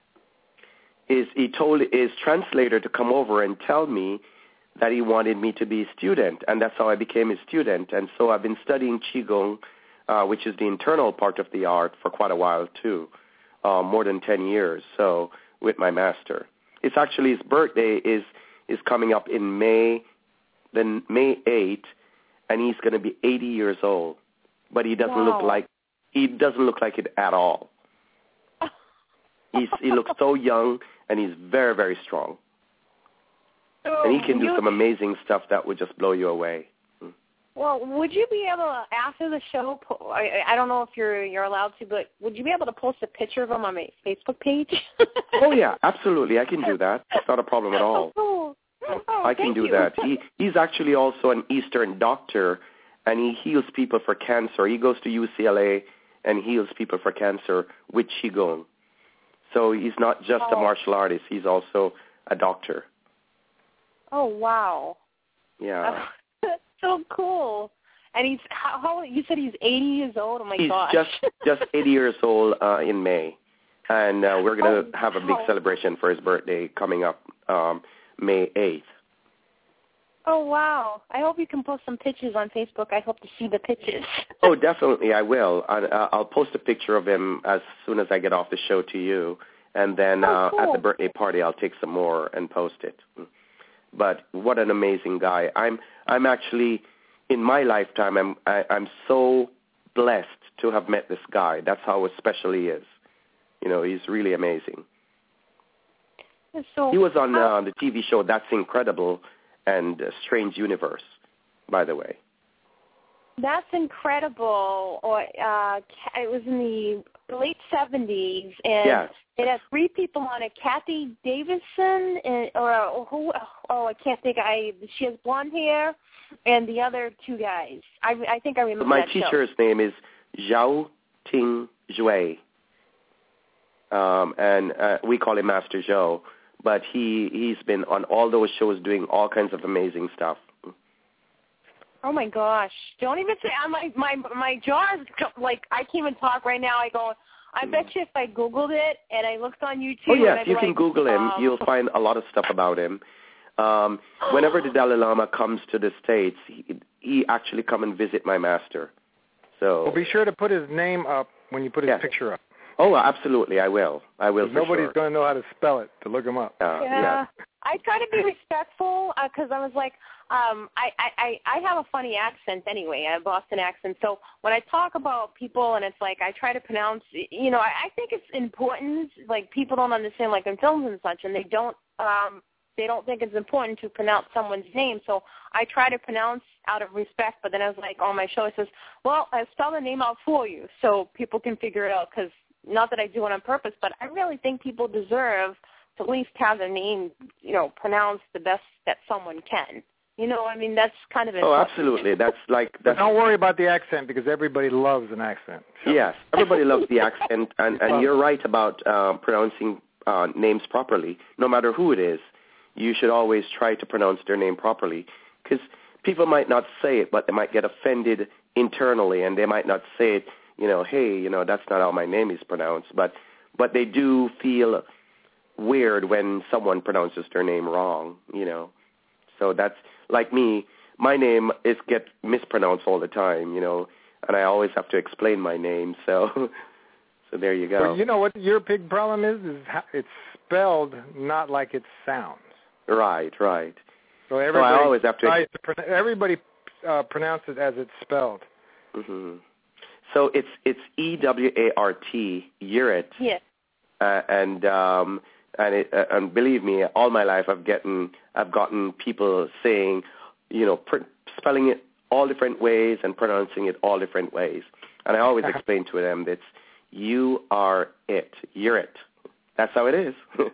his, he told his translator to come over and tell me that he wanted me to be a student, and that's how I became a student. And so I've been studying Qigong, uh, which is the internal part of the art, for quite a while too, uh, more than ten years, so with my master. It's actually his birthday is is coming up in May, then May eighth, and he's going to be eighty years old. But he doesn't wow. look like he doesn't look like it at all. He's he looks so young, and he's very, very strong. So and he can do you, some amazing stuff that would just blow you away. Well, would you be able to, after the show, I, I don't know if you're you're allowed to, but would you be able to post a picture of him on my Facebook page? Oh, yeah, absolutely. I can do that. It's not a problem at all. Oh, oh, I can do you. that. He He's actually also an Eastern doctor, and he heals people for cancer. He goes to U C L A and heals people for cancer with Qigong. So he's not just oh. a martial artist. He's also a doctor. Oh, wow. Yeah. That's so cool. And he's, how, how, you said he's eighty years old? Oh, my he's gosh. He's just, just eighty years old uh, in May. And uh, we're going to oh, have a big wow. celebration for his birthday coming up um, May eighth. Oh, wow. I hope you can post some pictures on Facebook. I hope to see the pictures. Oh, definitely, I will. I, uh, I'll post a picture of him as soon as I get off the show to you. And then oh, uh, cool. at the birthday party, I'll take some more and post it. But what an amazing guy. I'm I'm actually, in my lifetime, I'm I, I'm so blessed to have met this guy. That's how special he is. You know, he's really amazing. So, he was on uh, the T V show That's Incredible and uh, Strange Universe, by the way. That's Incredible. Or uh, it was in the late seventies, and yes. It has three people on it: Kathy Davidson, and, or, or who? Oh, I can't think. I she has blonde hair, and the other two guys. I I think I remember. My that teacher's show. name is Zhao Ting Zhui, um, and uh, we call him Master Zhou. But he he's been on all those shows doing all kinds of amazing stuff. Oh my gosh! Don't even say. My my my jaw is like I can't even talk right now. I go. I bet you if I Googled it and I looked on YouTube. Oh yes, I'd you be can like, Google him. um, You'll find a lot of stuff about him. Um, whenever the Dalai Lama comes to the States, he, he actually come and visit my master. So well, be sure to put his name up when you put his yes. picture up. Oh, absolutely, I will. I will. For Nobody's sure. going to know how to spell it to look him up. Uh, yeah. yeah. I try to be respectful because I was like, um, I, I, I have a funny accent anyway, a Boston accent. So when I talk about people and it's like I try to pronounce, you know, I, I think it's important. Like people don't understand, like in films and such, and they don't, um, they don't think it's important to pronounce someone's name. So I try to pronounce out of respect. But then I was like on my show, it says, well, I spell the name out for you so people can figure it out. Because not that I do it on purpose, but I really think people deserve to at least have their name, you know, pronounced the best that someone can. You know, I mean, that's kind of Oh, important. absolutely. That's like that's. But don't worry about the accent because everybody loves an accent. So. Yes, everybody loves the accent, and, and you're right about uh, pronouncing uh, names properly. No matter who it is, you should always try to pronounce their name properly because people might not say it, but they might get offended internally, and they might not say it, you know, hey, you know, that's not how my name is pronounced, but but they do feel weird when someone pronounces their name wrong, you know. So that's like me. My name is get mispronounced all the time, you know, and I always have to explain my name. So, so there you go. Well, you know what your big problem is? Is how it's spelled not like it sounds. Right, right. So everybody so I always have to. Tries to pro- everybody uh, pronounces it as it's spelled. Mm-hmm. So it's it's E W A R T, Urit. Yes. Uh, and um, and it, uh, and believe me, all my life I've gotten I've gotten people saying, you know, pr- spelling it all different ways and pronouncing it all different ways. And I always explain to them that it's you are it, you're it. That's how it is.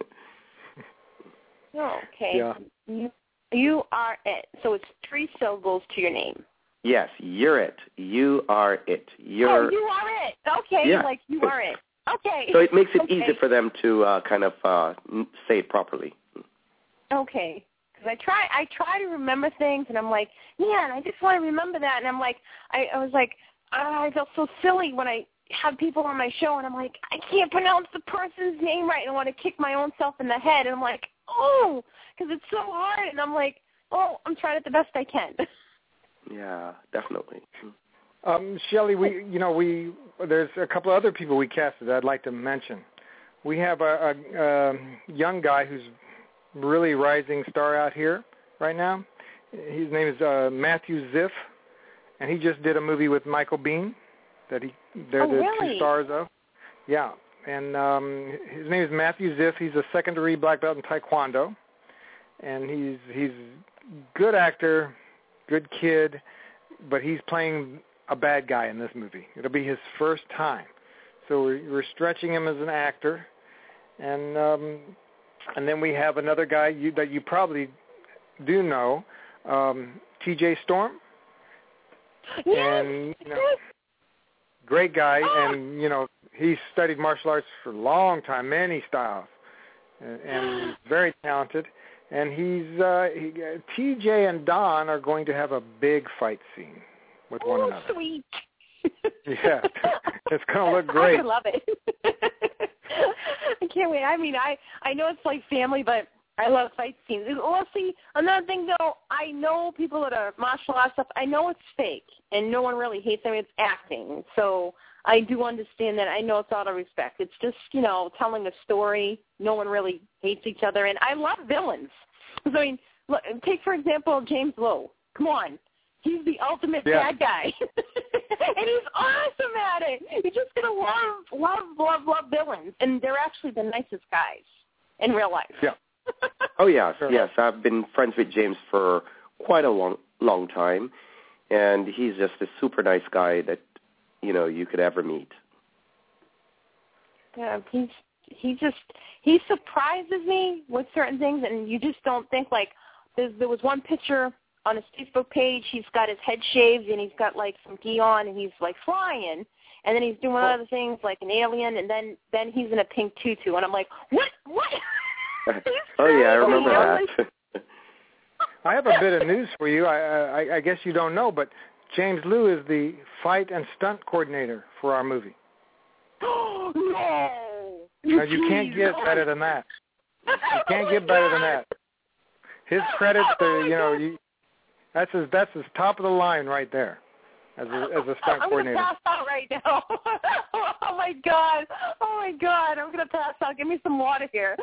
Oh, okay. Yeah. You, you are it. So it's three syllables to your name. Yes, you're it. You are it. You're. Oh, you are it. Okay, yeah. like you are it. Okay. So it makes it okay. easier for them to uh, kind of uh, say it properly. Okay. Because I try, I try to remember things, and I'm like, man, I just want to remember that. And I'm like, I, I was like, oh, I felt so silly when I have people on my show, and I'm like, I can't pronounce the person's name right, and I want to kick my own self in the head. And I'm like, oh, because it's so hard. And I'm like, oh, I'm trying it the best I can. Yeah, definitely. Um, Shelley, we you know we there's a couple of other people we casted that I'd like to mention. We have a, a, a young guy who's really rising star out here right now. His name is uh, Matthew Ziff, and he just did a movie with Michael Biehn that he they're oh, the really? two stars of. Yeah, and um, his name is Matthew Ziff. He's a second-degree black belt in Taekwondo, and he's he's a good actor, good kid, but he's playing a bad guy in this movie. It'll be his first time, so we're, we're stretching him as an actor, and um, and then we have another guy you, that you probably do know, um, T J Storm, Yes. and you know, great guy, and you know he studied martial arts for a long time, many styles, and, and he's very talented. And he's uh, he, uh, T J and Don are going to have a big fight scene with oh, one another. Sweet. Yeah, it's going to look great. I love it. I can't wait. I mean, I I know it's like family, but I love fight scenes. Well, see, another thing though, I know people that are martial arts stuff. I know it's fake, and no one really hates them. It's acting, so I do understand that. I know it's out of respect. It's just, you know, telling a story. No one really hates each other, and I love villains. I mean, look, take for example James Lowe. Come on, he's the ultimate yeah. bad guy, and he's awesome at it. You're just gonna love, love, love, love villains, and they're actually the nicest guys in real life. Yeah. Oh yes, Sure. yes. I've been friends with James for quite a long, long time, and he's just a super nice guy that you know you could ever meet. Yeah, he's he just he surprises me with certain things, and you just don't think like there's, there was one picture on his Facebook page. He's got his head shaved and he's got like some gi on and he's like flying, and then he's doing oh. other things like an alien, and then then he's in a pink tutu, and I'm like, what what? Oh yeah, I remember that. I have a bit of news for you. I, I I guess you don't know, but James Liu is the fight and stunt coordinator for our movie. No. Now, you can't get better than that. You can't get better than that. His credits, are, you know, you, that's his that's his top of the line right there, as a as a stunt I'm coordinator. I'm gonna pass out right now. Oh my god! Oh my god! I'm gonna pass out. Give me some water here.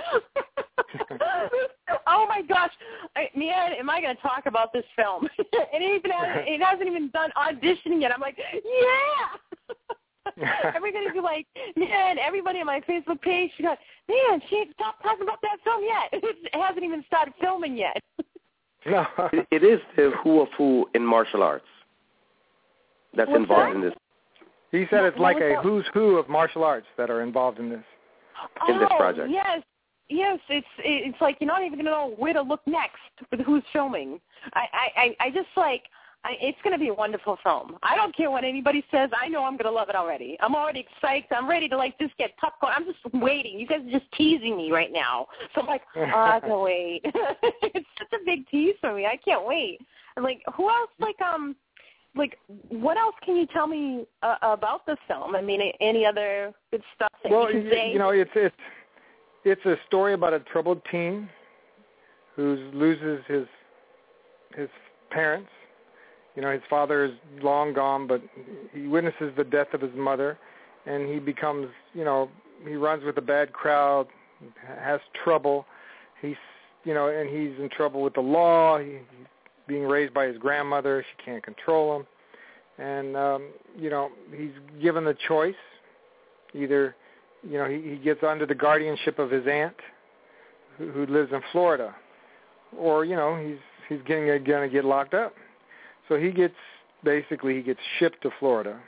Oh my gosh, I, man, am I gonna talk about this film? It even hasn't, it hasn't even done auditioning yet. I'm like, yeah. Everybody's like, man, everybody on my Facebook page, she goes, man, she ain't stopped talking about that film yet. It hasn't even started filming yet. No. It is the who of who in martial arts that's What's involved that? in this. He said it's like a that? who's who of martial arts that are involved in this. In oh, this project. Yes, yes. It's it's like you're not even going to know where to look next with who's filming. I, I, I just like, I, it's going to be a wonderful film. I don't care what anybody says. I know I'm going to love it already. I'm already excited. I'm ready to, like, just get popcorn. I'm just waiting. You guys are just teasing me right now. So I'm like, oh, I can't wait. It's such a big tease for me. I can't wait. And, like, who else, like, um, like, what else can you tell me uh, about this film? I mean, any other good stuff that well, you can say? you know, it's it's it's a story about a troubled teen who loses his his parents. You know, his father is long gone, but he witnesses the death of his mother, and he becomes, you know, he runs with a bad crowd, has trouble. He's, you know, and he's in trouble with the law. He, he's being raised by his grandmother. She can't control him. And, um, you know, he's given the choice. Either, you know, he, he gets under the guardianship of his aunt, who, who lives in Florida, or, you know, he's he's getting going to get locked up. So he gets, basically, he gets shipped to Florida.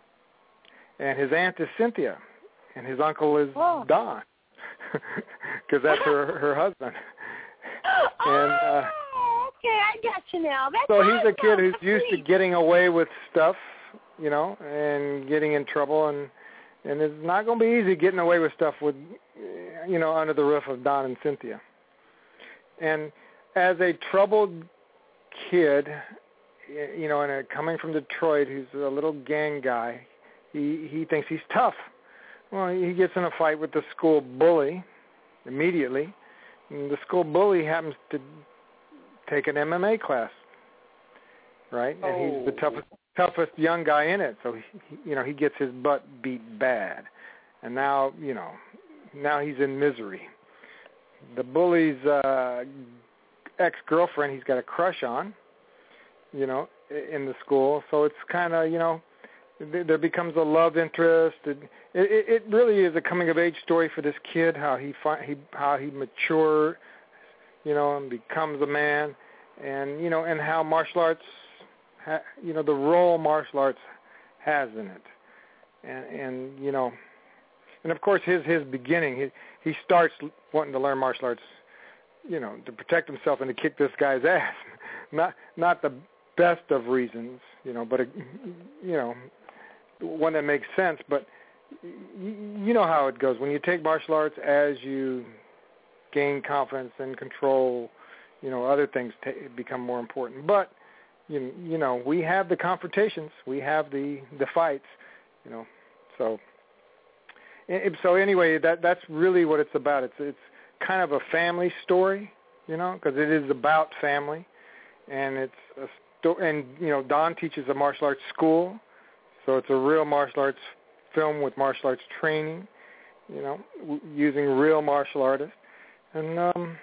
And his aunt is Cynthia, and his uncle is oh. Don, because that's her, her husband. And uh, oh, okay, I got you now. That's so he's a kid awesome. who's used to getting away with stuff, you know, and getting in trouble, and and it's not going to be easy getting away with stuff with, you know, under the roof of Don and Cynthia. And as a troubled kid, you know, and a, coming from Detroit, who's a little gang guy, he he thinks he's tough. Well, he gets in a fight with the school bully immediately. And the school bully happens to take an M M A class, right? Oh. And he's the toughest toughest young guy in it. So he, he, you know, he gets his butt beat bad, and now, you know, now he's in misery. The bully's uh, ex-girlfriend, he's got a crush on, you know, in the school. So it's kind of, you know, there becomes a love interest. It, it, it really is a coming-of-age story for this kid, how he, he how he matures, you know, and becomes a man, and, you know, and how martial arts, ha, you know, the role martial arts has in it. And, and you know, and of course his, his beginning, he, he starts wanting to learn martial arts, you know, to protect himself and to kick this guy's ass. Not not the best of reasons, you know, but, a, you know, one that makes sense. But you know how it goes. When you take martial arts, as you gain confidence and control, you know, other things t- become more important. But, you, you know, we have the confrontations. We have the, the fights, you know. So, so anyway, that that's really what it's about. It's it's kind of a family story, you know, because it is about family. And it's a sto- and you know, Don teaches a martial arts school, so it's a real martial arts film with martial arts training, you know, w- using real martial artists, and um,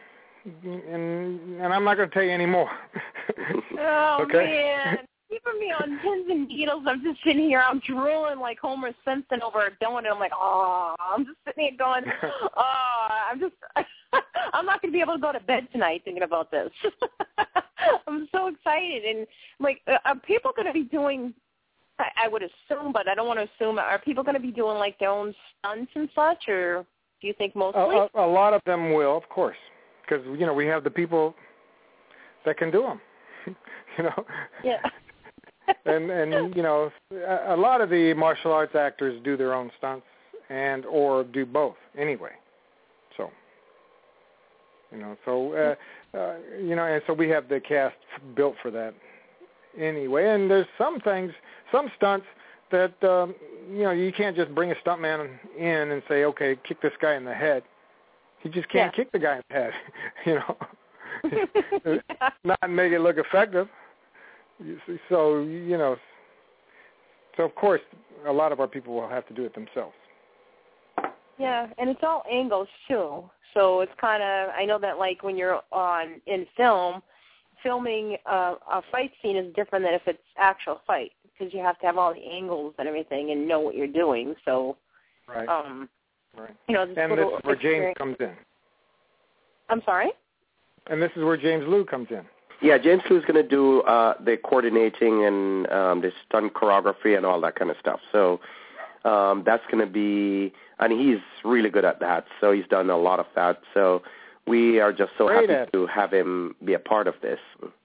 and and I'm not going to tell you any more. Oh okay? man, keeping me on pins and needles. I'm just sitting here. I'm drooling like Homer Simpson over a donut. I'm like, oh, I'm just sitting here going, oh, I'm just, I'm not going to be able to go to bed tonight thinking about this. I'm so excited. And, like, are people going to be doing, I, I would assume, but I don't want to assume, are people going to be doing, like, their own stunts and such, or? Do you think mostly? A, a, a lot of them will, of course, because, you know, we have the people that can do them, you know. Yeah. and, and you know, a, a lot of the martial arts actors do their own stunts and or do both anyway. So, you know, so, uh, uh, you know, and so we have the cast built for that anyway. And there's some things, some stunts that, um, you know, you can't just bring a stuntman in and say, okay, kick this guy in the head. He just can't yeah. kick the guy in the head, you know, yeah. not make it look effective. So, you know, so of course a lot of our people will have to do it themselves. Yeah, and it's all angles too. So it's kind of, I know that like when you're on in film, filming a, a fight scene is different than if it's actual fight, because you have to have all the angles and everything and know what you're doing. So, right. um, right. you know, this and this is where experience. James comes in. I'm sorry? And this is where James Liu comes in. Yeah, James Liu is going to do uh, the coordinating and um, the stunt choreography and all that kind of stuff. So um, that's going to be, and he's really good at that. So he's done a lot of that. So we are just so Great happy at. to have him be a part of this.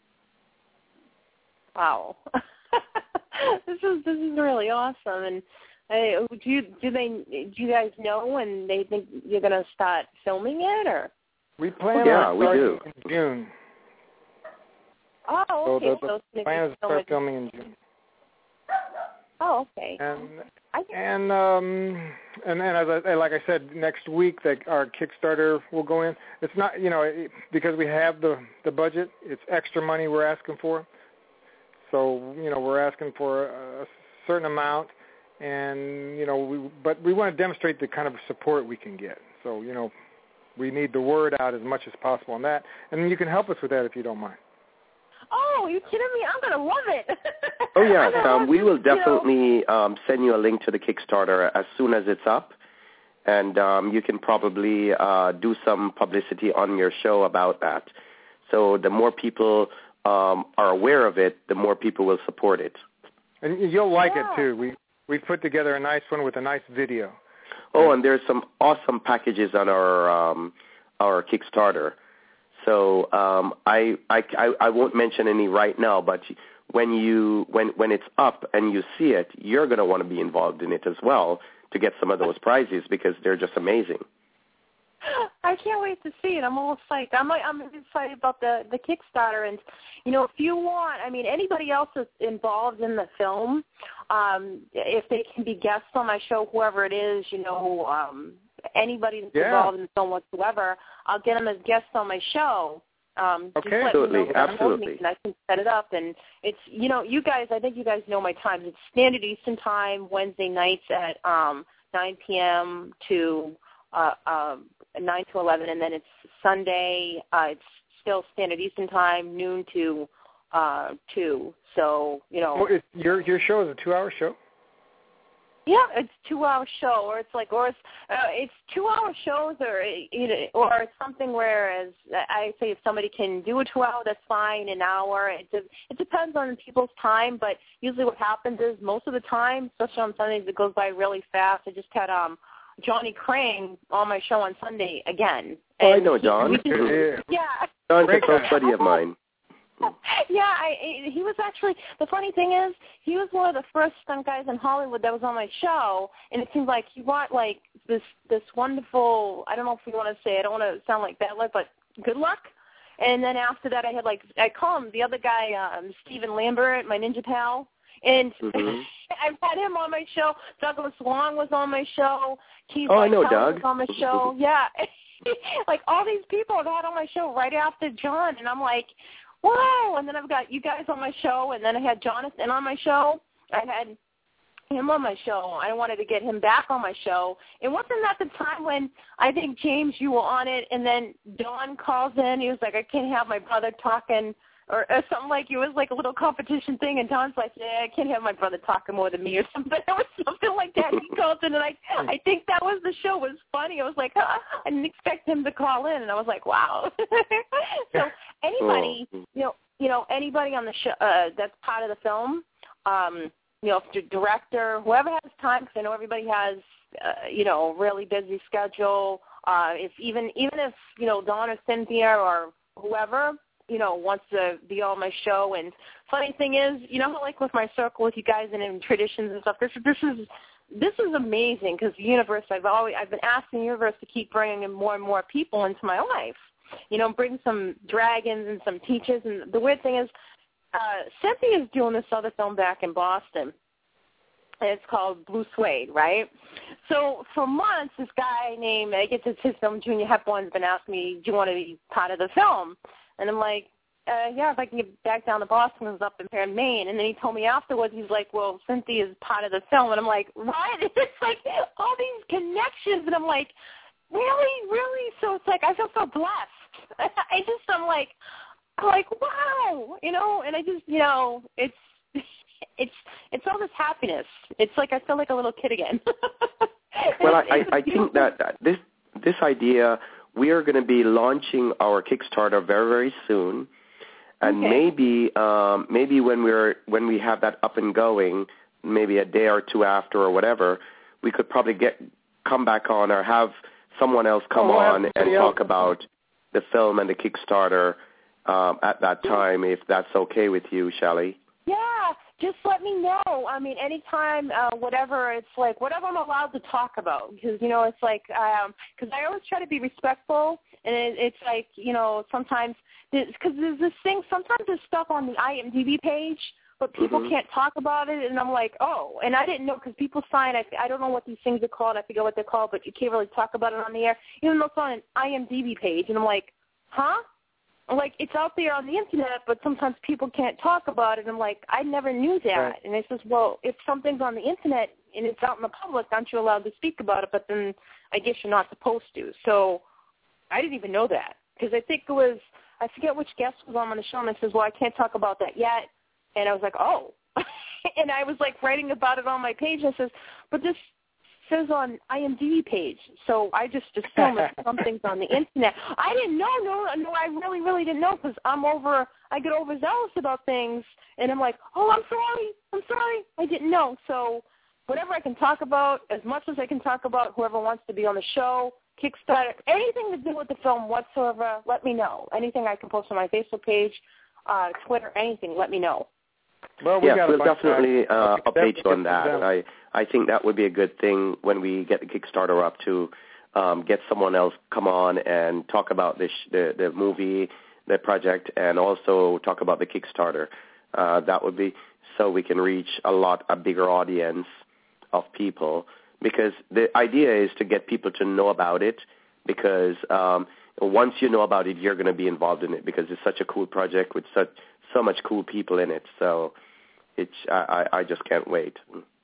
Wow. This is this is really awesome, and uh, do you do they do you guys know when they think you're going to start filming it, or? We plan yeah, on we starting do. in June. Oh, okay. So the, the so plan is to so start much... filming in June. Oh, okay. And I think... and um and then as I, like I said, next week that our Kickstarter will go in. It's not, you know, it, because we have the the budget. It's extra money we're asking for. So, you know, we're asking for a, a certain amount, and, you know, we, but we want to demonstrate the kind of support we can get. So, you know, we need the word out as much as possible on that, and you can help us with that if you don't mind. Oh, you kidding me? I'm going to love it. Oh, yeah. Um, love, we will you definitely know. um, send you a link to the Kickstarter as soon as it's up, and um, you can probably uh, do some publicity on your show about that. So the more people um, are aware of it, the more people will support it. And you'll like yeah. it, too. We we put together a nice one with a nice video. Oh, and there's some awesome packages on our um, our Kickstarter. So um, I, I, I, I won't mention any right now, but when you when when it's up and you see it, you're going to want to be involved in it as well to get some of those prizes because they're just amazing. I can't wait to see it. I'm all psyched. I'm I'm excited about the the Kickstarter, and you know, if you want, I mean, anybody else that's involved in the film, um, if they can be guests on my show, whoever it is, you know, um, anybody that's yeah. involved in the film whatsoever, I'll get them as guests on my show. Um, okay, just let absolutely, me know absolutely. And I can set it up, and it's, you know, you guys, I think you guys know my times. It's Standard Eastern Time, Wednesday nights at um, nine p.m. to uh, uh, nine to eleven, and then it's Sunday. Uh, it's still Standard Eastern Time, noon to uh, two. So, you know. Well, it, your your show is a two-hour show? Yeah, it's a two-hour show, or it's like, or it's uh, it's two-hour shows, or you know, or it's something where, as I say, if somebody can do a two-hour, that's fine. An hour, it it depends on people's time, but usually what happens is most of the time, especially on Sundays, it goes by really fast. I just had um Johnny Crane on my show on Sunday again. Oh, I know John. He, just, yeah. yeah. John's a close buddy of mine. Yeah, I, he was actually, the funny thing is, he was one of the first stunt guys in Hollywood that was on my show, and it seems like he brought, like, this this wonderful, I don't know if we want to say, I don't want to sound like bad luck, but good luck. And then after that, I had, like, I call him the other guy, um, Stephen Lambert, my ninja pal, and mm-hmm. I've had him on my show. Douglas Wong was on my show. Keith oh, I know Vitale Doug. was on my show. Yeah. Like, all these people I've had on my show right after John, and I'm like, whoa, and then I've got you guys on my show, and then I had Jonathan on my show. I had him on my show. I wanted to get him back on my show. And wasn't that the time when I think, James, you were on it, and then Don calls in. He was like, I can't have my brother talking, or, or something like, it was like a little competition thing, and Don's like, yeah, I can't have my brother talking more than me or something. It was something like that. He calls in, and I, I think that was the show. It was funny. I was like, huh? I didn't expect him to call in, and I was like, wow. So anybody, you know, you know, anybody on the show uh, that's part of the film, um, you know, the director, whoever has time, because I know everybody has, uh, you know, really busy schedule. Uh, if even even if you know Dawn or Cynthia or whoever you know wants to be on my show. And funny thing is, you know, like with my circle with you guys and in traditions and stuff. This this is this is amazing because the universe. I've always I've been asking the universe to keep bringing in more and more people into my life. You know, bring some dragons and some teachers. And the weird thing is, uh, Cynthia is doing this other film back in Boston. And it's called Blue Suede, right? So for months, this guy named, I guess it's his film, Junior Hepburn's been asking me, do you want to be part of the film? And I'm like, uh, yeah, if I can get back down to Boston, I was up in here in Maine. And then he told me afterwards, he's like, well, Cynthia's part of the film. And I'm like, what? It's like all these connections. And I'm like, really, really? So it's like I feel so blessed. I just, I'm like, I'm like, wow, you know, and I just, you know, it's, It's it's all this happiness. It's like I feel like a little kid again. Well, I, I, I think that, that this this idea, we are going to be launching our Kickstarter very very soon, and okay. maybe um, maybe when we're when we have that up and going, maybe a day or two after or whatever, we could probably get come back on or have someone else come oh, on and else. talk about the film and the Kickstarter um, at that time, if that's okay with you, Shelley. Yeah, just let me know. I mean, anytime, uh, whatever, it's like whatever I'm allowed to talk about. Because, you know, it's like, because um, I always try to be respectful. And it, it's like, you know, sometimes, because there's this thing, sometimes there's stuff on the I M D B page, but people mm-hmm. can't talk about it. And I'm like, oh, and I didn't know, because people sign, I, I don't know what these things are called. I forget what they're called, but you can't really talk about it on the air, even though it's on an I M D B page. And I'm like, huh? Like, it's out there on the Internet, but sometimes people can't talk about it. I'm like, I never knew that. Right. And it says, well, if something's on the Internet and it's out in the public, aren't you allowed to speak about it? But then I guess you're not supposed to. So I didn't even know that, because I think it was, I forget which guest was on the show, and it says, well, I can't talk about that yet. And I was like, oh. And I was, like, writing about it on my page, and it says, but this says on I M D B page, so I just assume that something's on the Internet. I didn't know, no, no, I really, really didn't know, because I'm over, I get overzealous about things, and I'm like, oh, I'm sorry, I'm sorry, I didn't know. So whatever I can talk about, as much as I can talk about, whoever wants to be on the show, Kickstarter, anything to do with the film whatsoever, let me know. Anything I can post on my Facebook page, uh, Twitter, anything, let me know. Well, we yeah, we'll definitely uh, okay, update you on that. I, I think that would be a good thing when we get the Kickstarter up to um, get someone else come on and talk about this, the, the movie, the project, and also talk about the Kickstarter. Uh, that would be so we can reach a lot, a bigger audience of people, because the idea is to get people to know about it, because um, once you know about it, you're going to be involved in it, because it's such a cool project with such so much cool people in it. So it's I, I just can't wait.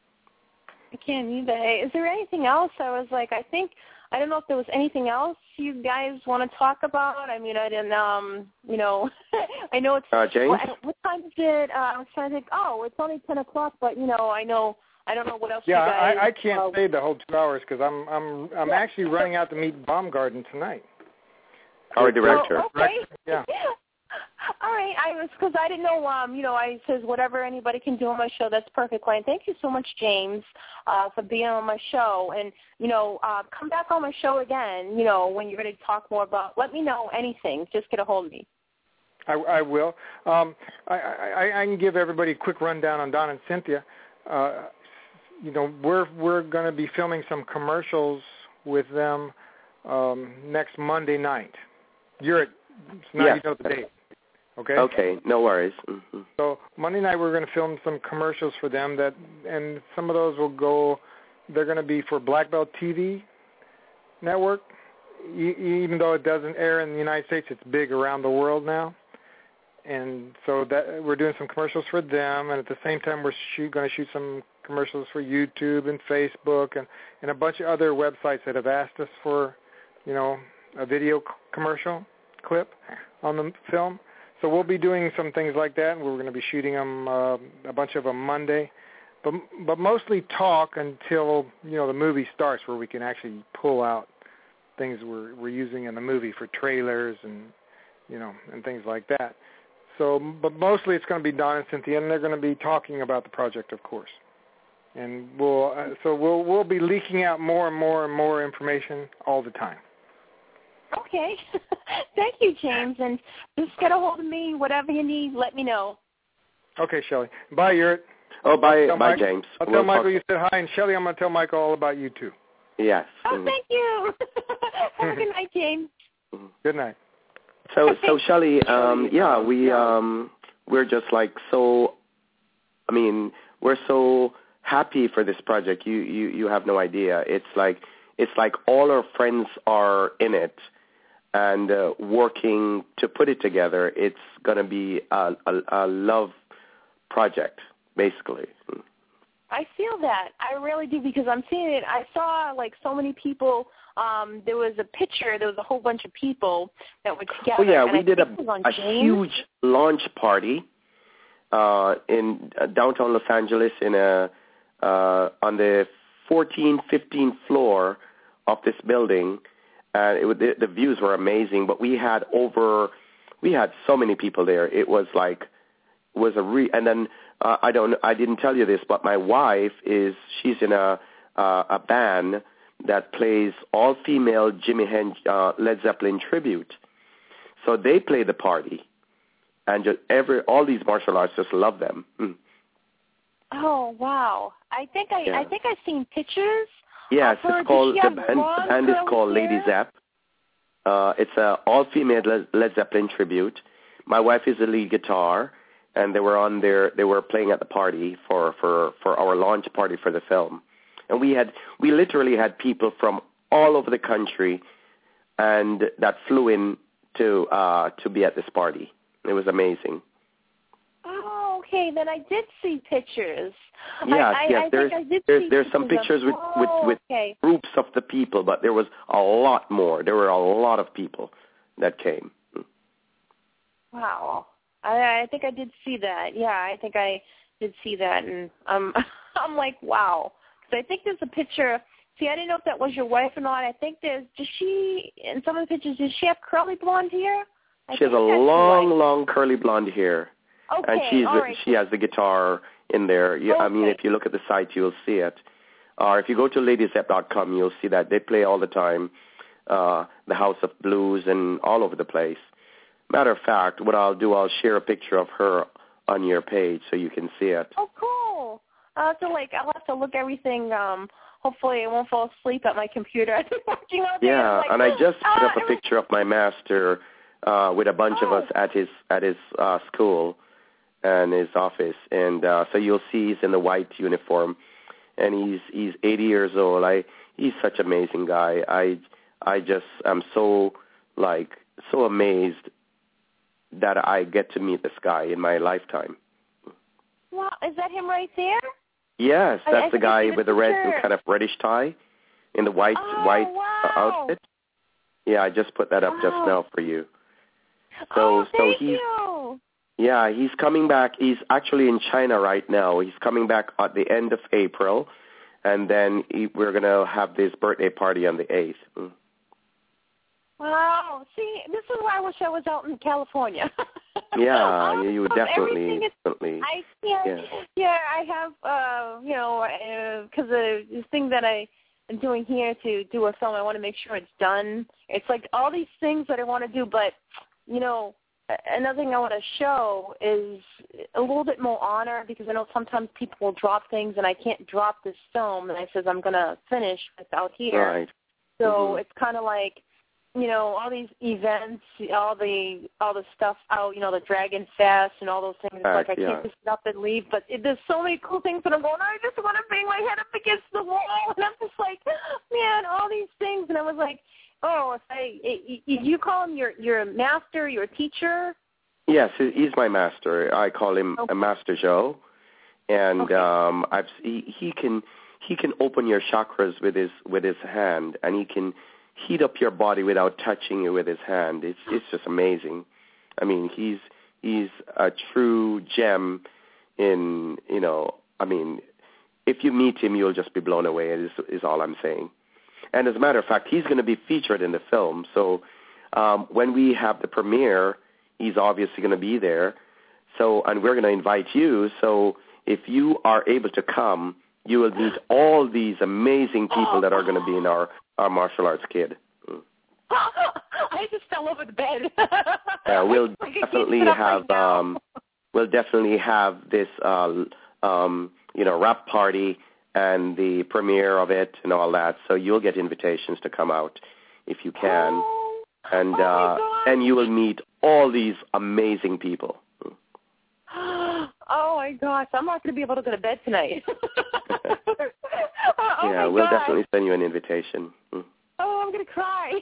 I can't either. Is there anything else? I was like, I think, I don't know if there was anything else you guys want to talk about. I mean, I didn't, um, you know, I know it's, uh, James? What, what time is it? Uh, I was trying to think, oh, it's only ten o'clock, but, you know, I know, I don't know what else yeah, you guys. Yeah, I, I can't uh, stay the whole two hours because I'm, I'm, I'm yeah. actually running out to meet Baumgarten tonight. Our director. Oh, okay. Yeah. All right, I was because I didn't know. Um, you know, I says whatever anybody can do on my show, that's perfect. And thank you so much, James, uh, for being on my show. And you know, uh, come back on my show again. You know, when you're ready to talk more about. Let me know anything. Just get a hold of me. I, I will. Um, I, I, I can give everybody a quick rundown on Dawn and Cynthia. Uh, you know, we're we're going to be filming some commercials with them um, next Monday night. You're at so now yeah. you know the date. Okay. Okay. No worries. Mm-hmm. So Monday night we're going to film some commercials for them that, and some of those will go. They're going to be for Black Belt T V network. E- even though it doesn't air in the United States, it's big around the world now. And so that we're doing some commercials for them, and at the same time we're shoot, going to shoot some commercials for YouTube and Facebook and, and a bunch of other websites that have asked us for, you know, a video c- commercial clip on the film. So we'll be doing some things like that, and we're going to be shooting them, uh, a bunch of them Monday. But but mostly talk until, you know, the movie starts, where we can actually pull out things we're we're using in the movie for trailers and, you know, and things like that. So, but mostly it's going to be Dawn and Cynthia, and they're going to be talking about the project, of course. And we'll uh, so we'll we'll be leaking out more and more and more information all the time. Okay. Thank you, James. And just get a hold of me. Whatever you need, let me know. Okay, Shelley. Bye, Yurt. Oh, bye, bye, Mike, James. I'll we'll tell Michael talk. you said hi, and Shelley, I'm going to tell Michael all about you, too. Yes. Oh, mm. thank you. Have a good night, James. Good night. So, so Shelley, um, yeah, we um, we're just like so. I mean, we're so happy for this project. You, you, you have no idea. It's like it's like all our friends are in it and uh, working to put it together. It's gonna be a, a, a love project, basically. I feel that. I really do because I'm seeing it. I saw like so many people. Um, there was a picture. There was a whole bunch of people that were together. Oh yeah, and we I did a, a huge launch party uh, in uh, downtown Los Angeles in a uh, on the fourteenth, fifteenth floor of this building, and it, the, the views were amazing. But we had over, we had so many people there. It was like was a re and then. Uh, I don't. I didn't tell you this, but my wife is. She's in a uh, a band that plays all female Jimi Hendrix, uh, Led Zeppelin tribute. So they play the party, and just every all these martial arts just love them. Mm. Oh wow! I think I. Yeah. I think I've seen pictures. Yes, of her. it's called Does she the have band. long The band is curly called hair? Lady Zepp. Uh, it's a all female Led, Led Zeppelin tribute. My wife is the lead guitar. And they were on there. They were playing at the party for, for, for our launch party for the film, and we had we literally had people from all over the country, and that flew in to uh, to be at this party. It was amazing. Oh, okay. Then I did see pictures. Yes, I, yes. I, I there's think I did there's see there's some pictures pictures with of, with, oh, with okay. groups of the people, but there was a lot more. There were a lot of people that came. Wow. I, I think I did see that. Yeah, I think I did see that, and um, I'm like, wow. Because I think there's a picture. See, I didn't know if that was your wife or not. I think there's. Does she? In some of the pictures, does she have curly blonde hair? I She has think a that's long, right. long curly blonde hair, Okay, and she's all right. she has the guitar in there. You, I mean, Okay. if you look at the site, you'll see it. Or if you go to lady zepp dot com, you'll see that they play all the time. Uh, the House of Blues and all over the place. Matter of fact, what I'll do, I'll share a picture of her on your page so you can see it. Oh, cool. I'll have to, like, I'll have to look everything. Um, hopefully I won't fall asleep at my computer. I've been watching all day. Yeah, like, and I just put uh, up a picture of my master uh, with a bunch oh. of us at his at his uh, school and his office, and uh, so you'll see he's in the white uniform, and he's he's eighty years old. I he's such an amazing guy. I I just am so like so amazed that I get to meet this guy in my lifetime. Wow, is that him right there? Yes, that's I, I the guy the with the red picture. kind of reddish tie in the white Oh, white wow. outfit. Yeah, I just put that up Wow. just now for you. So oh, so thank he's you. yeah, he's coming back. He's actually in China right now. He's coming back at the end of April, and then he, we're going to have this birthday party on the eighth. Mm. Wow. See, this is why I wish I was out in California. Yeah, um, yeah, you would everything definitely, is, definitely. I yeah, Yeah. yeah, I have, uh, you know, because uh, the this thing that I am doing here to do a film, I want to make sure it's done. It's like all these things that I want to do, but, you know, another thing I want to show is a little bit more honor, because I know sometimes people will drop things, and I can't drop this film that I says I'm going to finish without here. Right. So Mhm. it's kind of like, you know, all these events, all the all the stuff out, you know, the Dragon Fest and all those things. It's Right, like I yeah. can't just get up and leave. But it, there's so many cool things that I'm going, I just want to bang my head up against the wall. And I'm just like, man, all these things. And I was like, oh, if I, it, you, you call him your, your master, your teacher? Yes, he- he's my master. I call him Okay. a Master Joe, and Okay. um, I've he, he can he can open your chakras with his with his hand, and he can heat up your body without touching you with his hand. It's it's just amazing. I mean, he's he's a true gem. In you know, I mean, if you meet him, you'll just be blown away. Is is all I'm saying. And as a matter of fact, he's going to be featured in the film. So um, when we have the premiere, he's obviously going to be there. So, and we're going to invite you. So if you are able to come, you will meet all these amazing people that are going to be in our, our martial arts kid. Mm. I just fell over the bed. Yeah, we'll like definitely have right um, we'll definitely have this uh, um, you know wrap party and the premiere of it and all that. So you'll get invitations to come out if you can, oh, and oh uh, and you will meet all these amazing people. Oh my gosh, I'm not going to be able to go to bed tonight. oh yeah, my we'll gosh. definitely send you an invitation. Mm. Oh, I'm going to cry.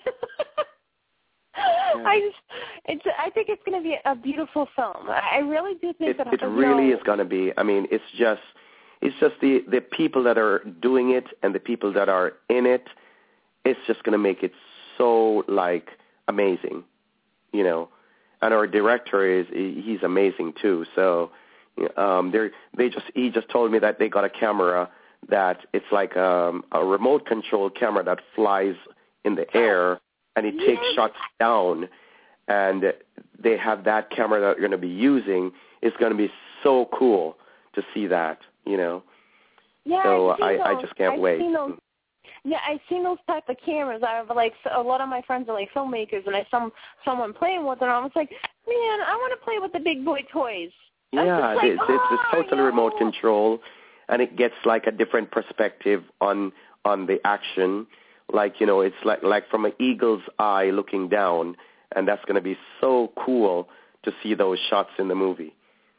Yeah. I just, it's. I think it's going to be a beautiful film. I really do think It, that it you really know, is going to be. I mean, it's just, it's just the the people that are doing it and the people that are in it. It's just going to make it so like amazing, you know. And our director is he's amazing too. So, um, they they just he just told me that they got a camera that it's like um, a remote control camera that flies in the air. And it takes yes. shots down, and they have that camera that they're going to be using. It's going to be so cool to see that, you know. Yeah, so I've I, seen I those. just can't I've wait. Seen those, yeah, I've seen those type of cameras. I have like a lot of my friends are like filmmakers, and I saw someone playing with it. And I was like, man, I want to play with the big boy toys. Yeah, like, it's, it's, it's oh, totally you remote know. control, and it gets like a different perspective on on the action. Like, you know, it's like like from an eagle's eye looking down, and that's going to be so cool to see those shots in the movie.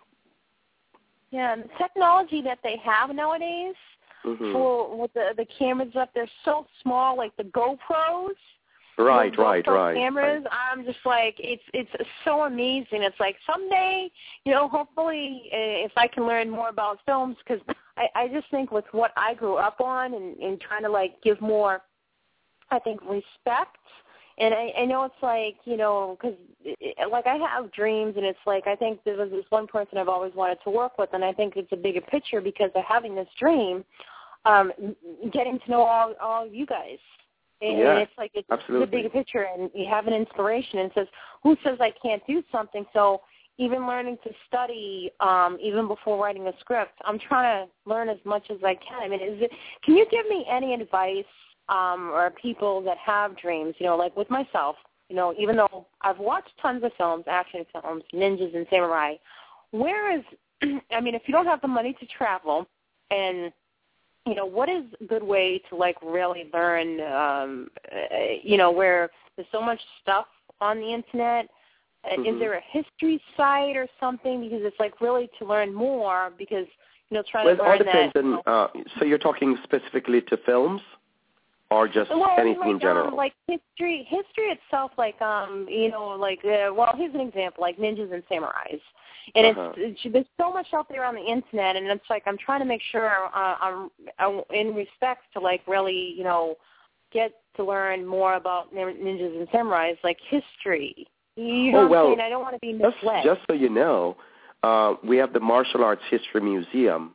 Yeah, and the technology that they have nowadays mm-hmm. for with the the cameras up, they're so small, like the GoPros. Right, those right, GoPro right. cameras. Right. I'm just like, it's it's so amazing. It's like someday, you know, hopefully, uh, if I can learn more about films, because I, I just think with what I grew up on and, and trying to like give more, I think, respect. And I, I know it's like, you know, because, like, I have dreams, and it's like, I think there was this one person I've always wanted to work with, and I think it's a bigger picture because of having this dream, um, getting to know all, all you guys. And yeah, it's like, it's absolutely. the bigger picture, and you have an inspiration, and it says, who says I can't do something? So even learning to study, um, even before writing a script, I'm trying to learn as much as I can. I mean, is it, can you give me any advice Um, or people that have dreams, you know, like with myself, you know, even though I've watched tons of films, action films, ninjas and samurai, where is, I mean, if you don't have the money to travel, and, you know, what is a good way to, like, really learn, um, uh, you know, where there's so much stuff on the Internet? Mm-hmm. Is there a history site or something? Because it's, like, really to learn more because, you know, trying well, to learn learn that. Well, it all that, depends on, uh, so you're talking specifically to films? Or just well, anything like, in general? Um, like history, history itself, like, um, you know, like, uh, well, here's an example, like ninjas and samurais. And uh-huh. it's, it's, there's so much out there on the Internet, and it's like I'm trying to make sure uh, I'm, I'm in respect to, like, really, you know, get to learn more about ninjas and samurais, like history. You know oh, what well, I'm saying? I don't want to be misled. Just, just so you know, uh, we have the Martial Arts History Museum,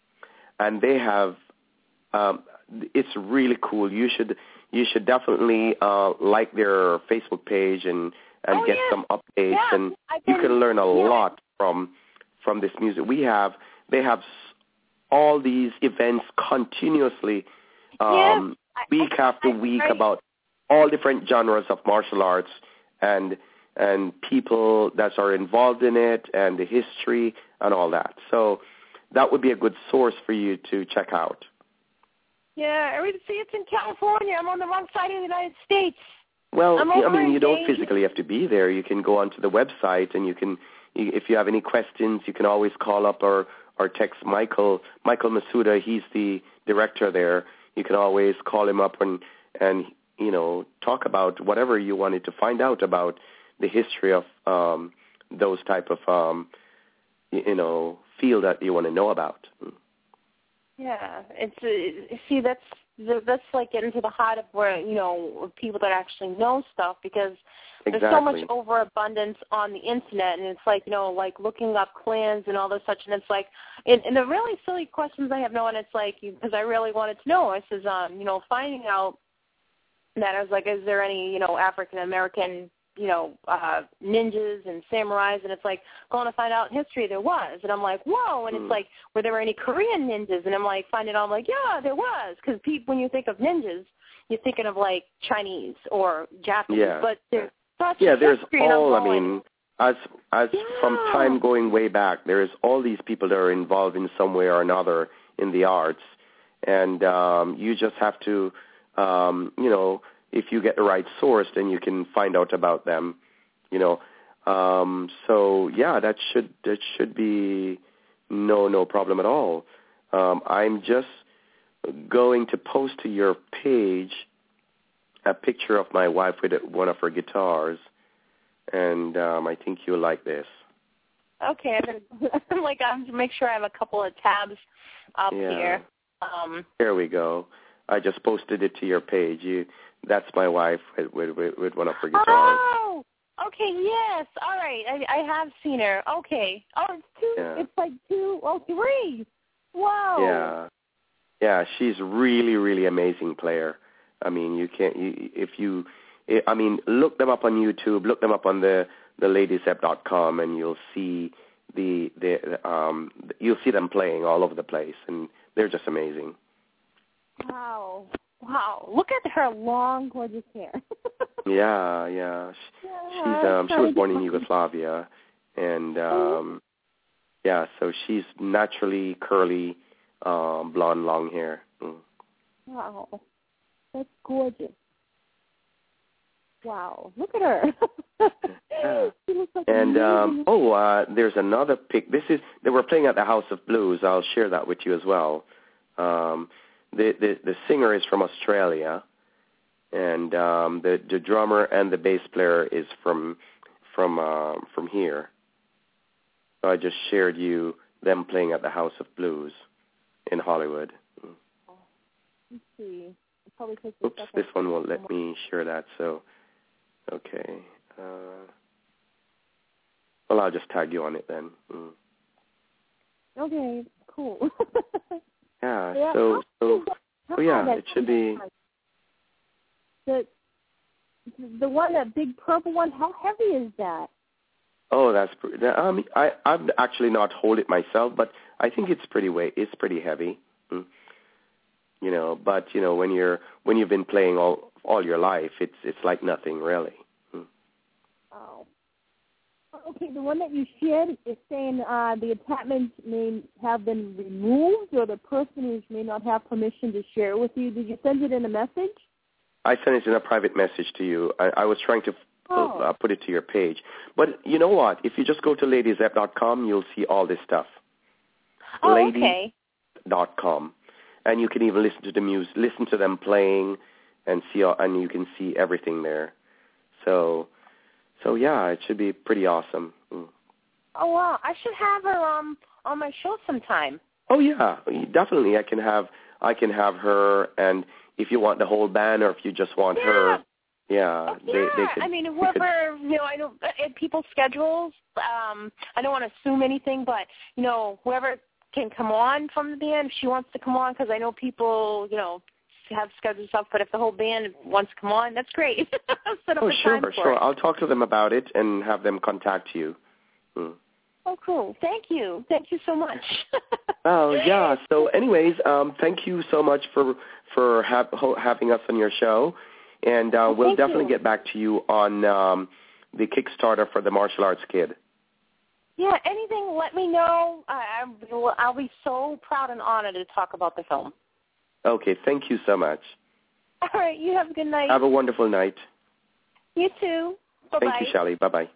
and they have um, – it's really cool. You should you should definitely uh, like their Facebook page and, and oh, get yeah. some updates, yeah, and been, you can learn a yeah. lot from from this music. We have they have all these events continuously, um, yeah. week I, after I, week I, about all different genres of martial arts and and people that are involved in it and the history and all that. So that would be a good source for you to check out. Yeah, I see it's in California. I'm on the wrong side of the United States. Well, I mean, you don't Dayton. physically have to be there. You can go onto the website, and you can, if you have any questions, you can always call up or, or text Michael, Michael Masuda. He's the director there. You can always call him up and, and you know, talk about whatever you wanted to find out about the history of um, those type of, um, you know, field that you want to know about. Yeah, it's uh, see that's that's like getting to the heart of where you know people that actually know stuff because exactly. there's so much overabundance on the Internet, and it's like you know like looking up clans and all this such, and it's like and, and the really silly questions I have no, and it's like because I really wanted to know. I says um you know finding out that I was like, is there any you know African American you know, uh, ninjas and samurais, and it's like going to find out in history there was, and I'm like, whoa, and mm. it's like, were there any Korean ninjas? And I'm like, finding out, I'm like, yeah, there was, because when you think of ninjas, you're thinking of like Chinese or Japanese, yeah. but there's such yeah, there's history, all. and I'm I going, mean, as as yeah. from time going way back, there's all these people that are involved in some way or another in the arts, and um, you just have to, um, you know, if you get the right source, then you can find out about them, you know. Um, so yeah, that should that should be no no problem at all. Um, I'm just going to post to your page a picture of my wife with one of her guitars, and um, I think you'll like this. Okay, I'm gonna I'm like I'm to make sure I have a couple of tabs up yeah. here. Um, There we go. I just posted it to your page. You, that's my wife with with, with one of her guitars. Oh, okay, yes, all right. I, I have seen her. Okay. Oh, it's two. Yeah. It's like two. Oh, three. Wow. Yeah, yeah. She's really, really amazing player. I mean, you can't. You, if you, I mean, look them up on YouTube. Look them up on the the ladies ep dot com, and you'll see the the um you'll see them playing all over the place, and they're just amazing. Wow. Wow. Look at her long, gorgeous hair. yeah, yeah. She, yeah she's um she was born in Yugoslavia, and um yeah, so she's naturally curly, um, blonde, long hair. Mm. Wow. That's gorgeous. Wow. Look at her. yeah. She looks like And um, amazing. oh, uh, there's another pic. This is they were playing at the House of Blues. I'll share that with you as well. Um, the, the the singer is from Australia, and um, the the drummer and the bass player is from from uh, from here. So I just shared you them playing at the House of Blues in Hollywood. Let's see. Probably take Oops, this one won't let me share that. So, okay. Uh, well, I'll just tag you on it then. Mm. Okay, cool. Yeah, yeah. so, so, oh yeah, that, it should be. The, the one, that big purple one, how heavy is that? Oh, that's pretty, um, I, I've actually not hold it myself, but I think it's pretty weight, it's pretty heavy. Mm. You know, but, you know, when you're, when you've been playing all, all your life, it's, it's like nothing really. Mm. Oh. Okay, the one that you shared is saying uh, the attachments may have been removed, or the person who may not have permission to share it with you. Did you send it in a message? I sent it in a private message to you. I, I was trying to oh. uh, put it to your page. But you know what? If you just go to ladies ep dot com, you'll see all this stuff. Oh, ladies okay. dot com. And you can even listen to the music, listen to them playing, and see, all, and you can see everything there. So, so yeah, it should be pretty awesome. Mm. Oh wow, I should have her um on my show sometime. Oh yeah, definitely. I can have I can have her, and if you want the whole band, or if you just want yeah. her, yeah, oh, they, yeah. they could. I mean, whoever you know, I don't in people's schedules. Um, I don't want to assume anything, but you know, whoever can come on from the band, if she wants to come on, because I know people, you know, have schedules up. But if the whole band wants to come on, that's great. Set up oh a sure, time for sure. it. I'll talk to them about it and have them contact you. Hmm. Oh, cool. Thank you. Thank you so much. Oh, yeah. So anyways, um, thank you so much for for ha- ho- having us on your show. And uh, well, we'll definitely you. get back to you on um, the Kickstarter for the Martial Arts Kid. Yeah, anything, let me know. I, I, I'll be so proud and honored to talk about the film. Okay, thank you so much. All right, you have a good night. Have a wonderful night. You too. Bye-bye. Thank you, Shelly. Bye-bye.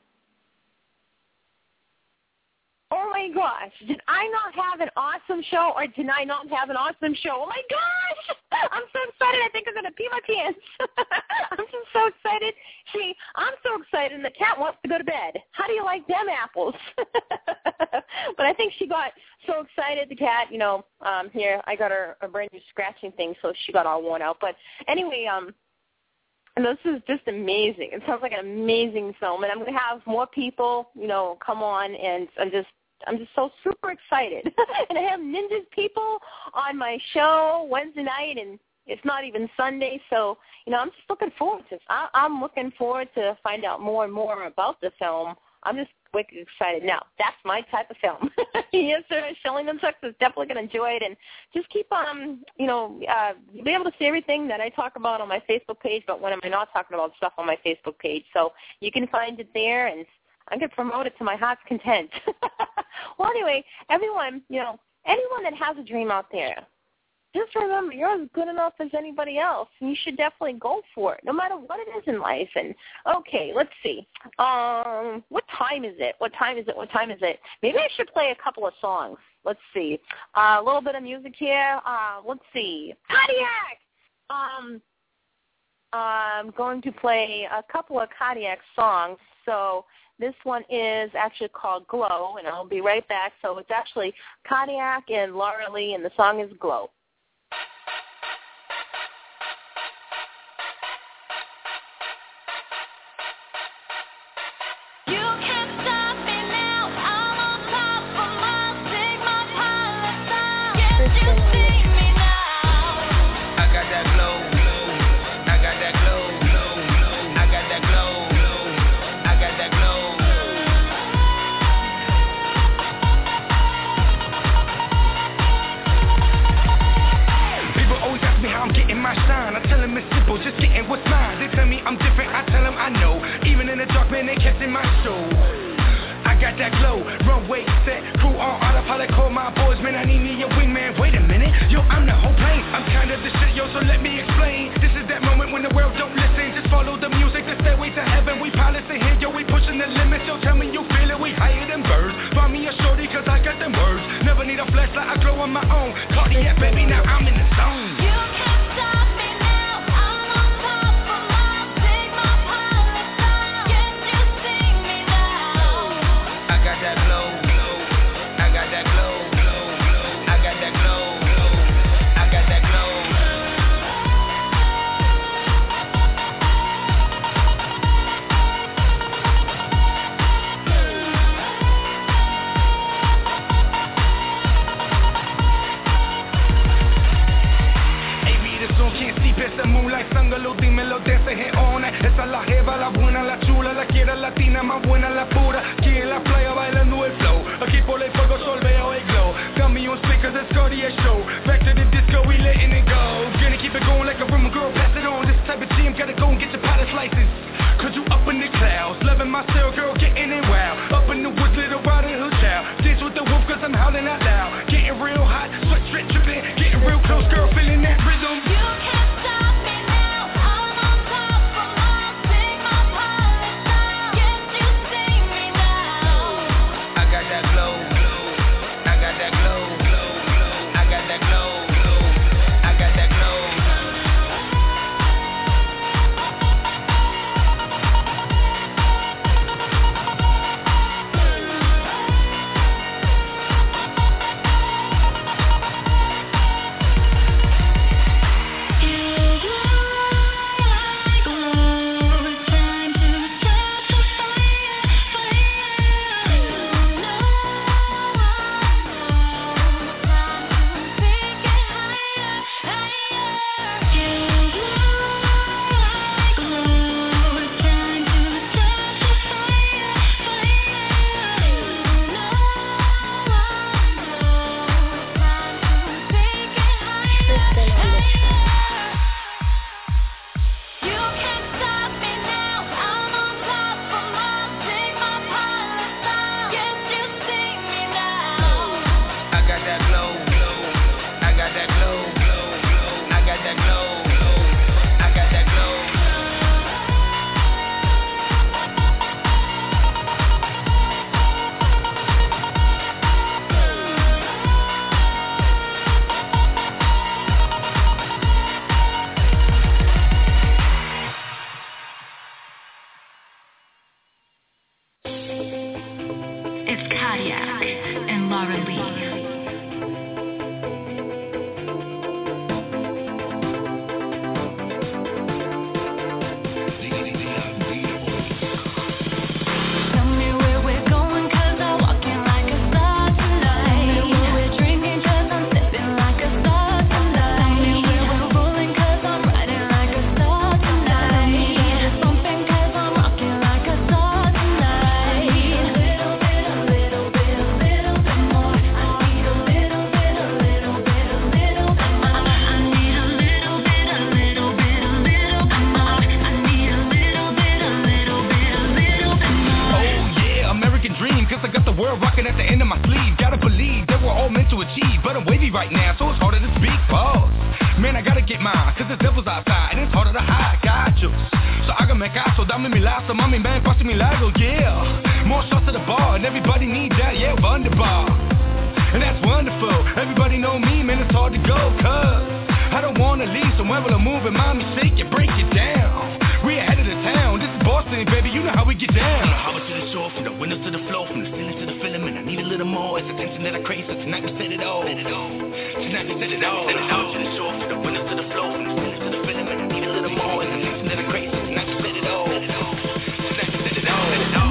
Oh, my gosh. Did I not have an awesome show, or did I not have an awesome show? Oh, my gosh. I'm so excited. I think I'm going to pee my pants. I'm just so excited. See, I'm so excited, and the cat wants to go to bed. How do you like them apples? But I think she got so excited, the cat, you know, um, here, I got her a brand new scratching thing, so she got all worn out. But anyway, um, and this is just amazing. It sounds like an amazing film, and I'm going to have more people, you know, come on, and I'm just I'm just so super excited. And I have Ninjas people on my show Wednesday night, and it's not even Sunday, so, you know, I'm just looking forward to this. I, I'm looking forward to find out more and more about the film I'm just wicked excited. Now, that's my type of film. Yes, sir. Shelly Nunchucks is definitely going to enjoy it, and just keep, um, you know, uh, be able to see everything that I talk about on my Facebook page, but when am I not talking about stuff on my Facebook page? So you can find it there, and I'm going to promote it to my heart's content. Well, anyway, everyone, you know, anyone that has a dream out there, just remember, you're as good enough as anybody else, and you should definitely go for it, no matter what it is in life. And, okay, let's see. Um, what time is it? What time is it? What time is it? Maybe I should play a couple of songs. Let's see. Uh, a little bit of music here. Uh, let's see. Cardiac! Um, I'm going to play a couple of Cardiac songs. So this one is actually called Glow, and I'll be right back. So it's actually Cardiac and Laura Lee, and the song is Glow. Just getting what's mine. They tell me I'm different, I tell them I know. Even in the dark, man, they catching my soul. I got that glow, runway set, crew on autopilot, call my boys, man, I need me a wingman. Wait a minute, yo, I'm the whole plane. I'm kind of the shit, yo, so let me explain. This is that moment when the world don't listen. Just follow the music, the stairway to heaven. We pilots in here, yo, we pushing the limits. Yo, tell me you feel it, we higher than birds. Find me a shorty, cause I got them words. Never need a flashlight, I glow on my own. Cardiac, baby, now I'm in the zone. You can't stop me. Sángalo, dímelo, desde on. Esa es la jeva, la buena, la chula, la quiera latina, más buena, la pura. Aquí en la playa bailando el flow. Aquí por el fuego solveo el glow. Got me on speakers, it's Cardiac show. Back to the disco, we letting it go. Gonna keep it going like a rumor, girl, pass it on. This type of team, gotta go and get your pilot's license. Cause you up in the clouds, loving my style, girl, getting it wild. Up in the woods, little Riding Hood child. Dance with the wolf, cause I'm howling out loud. Getting real hot, sweat straight dripping. Getting real close, girl, feeling that rhythm. You can't stop me. a rocket at the end of my sleeve. Gotta believe that we're all meant to achieve, but I'm wavy right now, so it's harder to speak. Pause. Man, I gotta get mine, cause the devil's outside, and it's harder to hide. Got you. So hágame caso, dame mi lazo, mami, ven, pase mi lago, yeah. More shots to the bar, and everybody needs that, yeah, wunderbar. And that's wonderful. Everybody know me, man, it's hard to go, cause I don't wanna leave, so when will I move it, mommy, shake it, break it down. We ahead of the town, this is Boston, baby, you know how we get down. From the harbor to the shore, from the windows to the floor, from the ceiling to the filament, I need a little more, it's attention that I crave, so tonight we set it all. Tonight we set it all. From the harbor to the shore, from the windows to the floor, from the ceiling to the filament, I need a little more, it's attention that I crave, so tonight we set it all. Tonight we set it all. Set it all.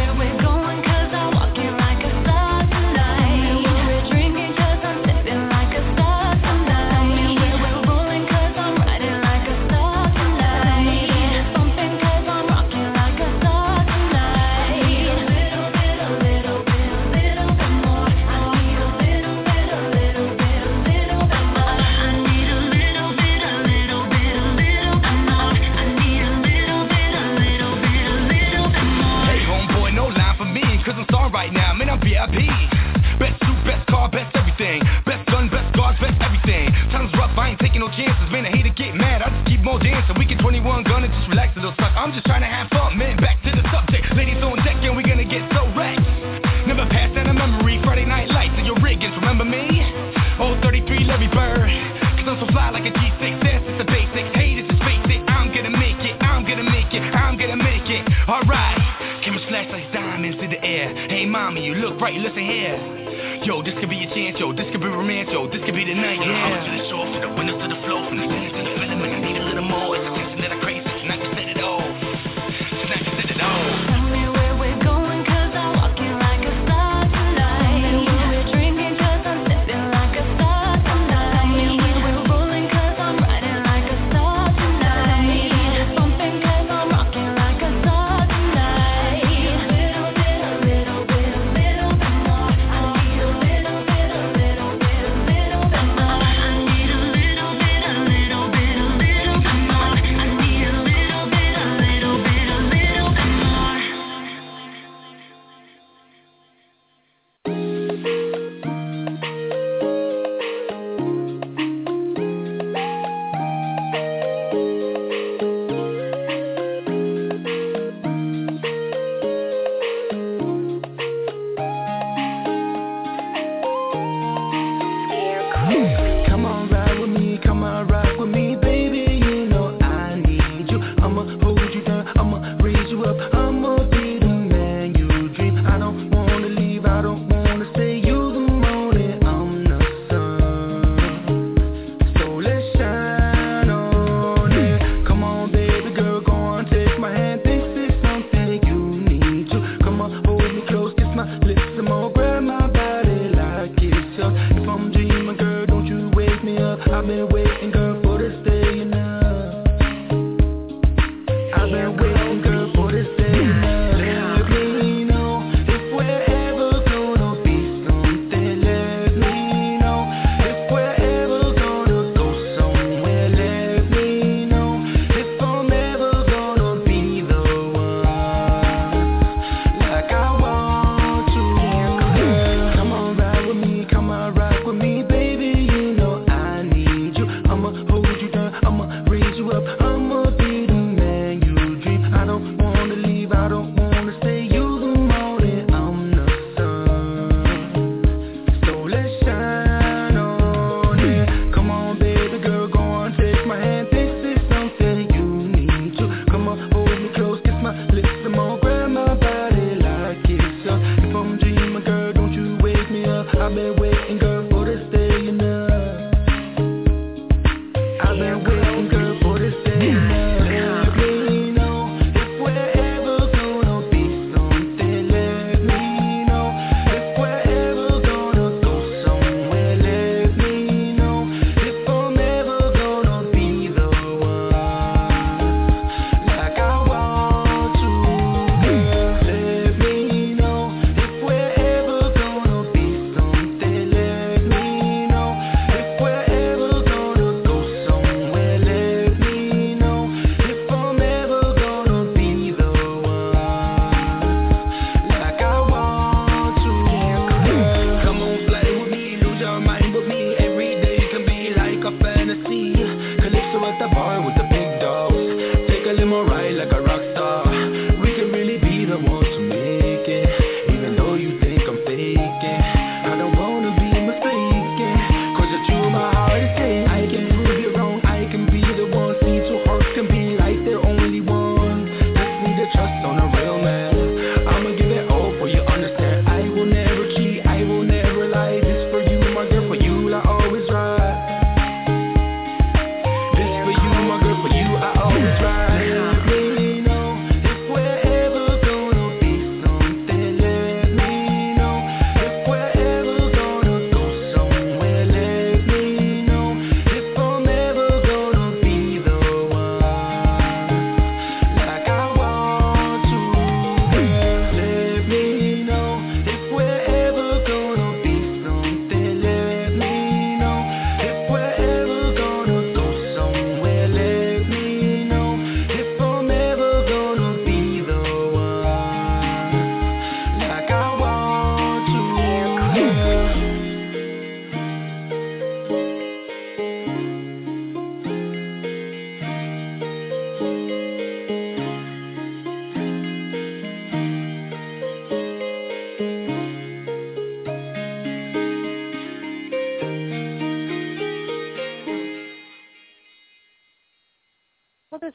V I P. Best suit, best car, best everything. Best gun, best guards, best everything. Time's rough, I ain't taking no chances. Man, I hate to get mad, I just keep more dancing. We get twenty-one gun and just relax a little suck. I'm just trying to have fun, man, back to the subject. Ladies on deck and we gonna get so wrecked. Never pass down a memory. Friday night lights and your riggins, remember me? Old thirty-three Larry Bird. Cause I'm so fly like a G six S, it's the basics. Hey, this is basic, I'm gonna make it, I'm gonna make it, I'm gonna make it. Alright. Camera flash like diamonds in the air. Hey mommy, you look right, listen here. Yo, this could be your chance, yo, this could be romance, yo, this could be the night, yeah. From the harbor to the shore, from the windows to the floor, from the ceiling to the filament, I need a little more, it's attention that I crave, so tonight we set it all. Tonight we set it all. Tell me where we're going, cause I'm walking like a star tonight. Tell me where we're drinking, cause I'm sipping like a star tonight. Tell me where we're rolling, cause I'm riding like a star tonight. Tell me it's bumping, cause I'm rocking like a star tonight.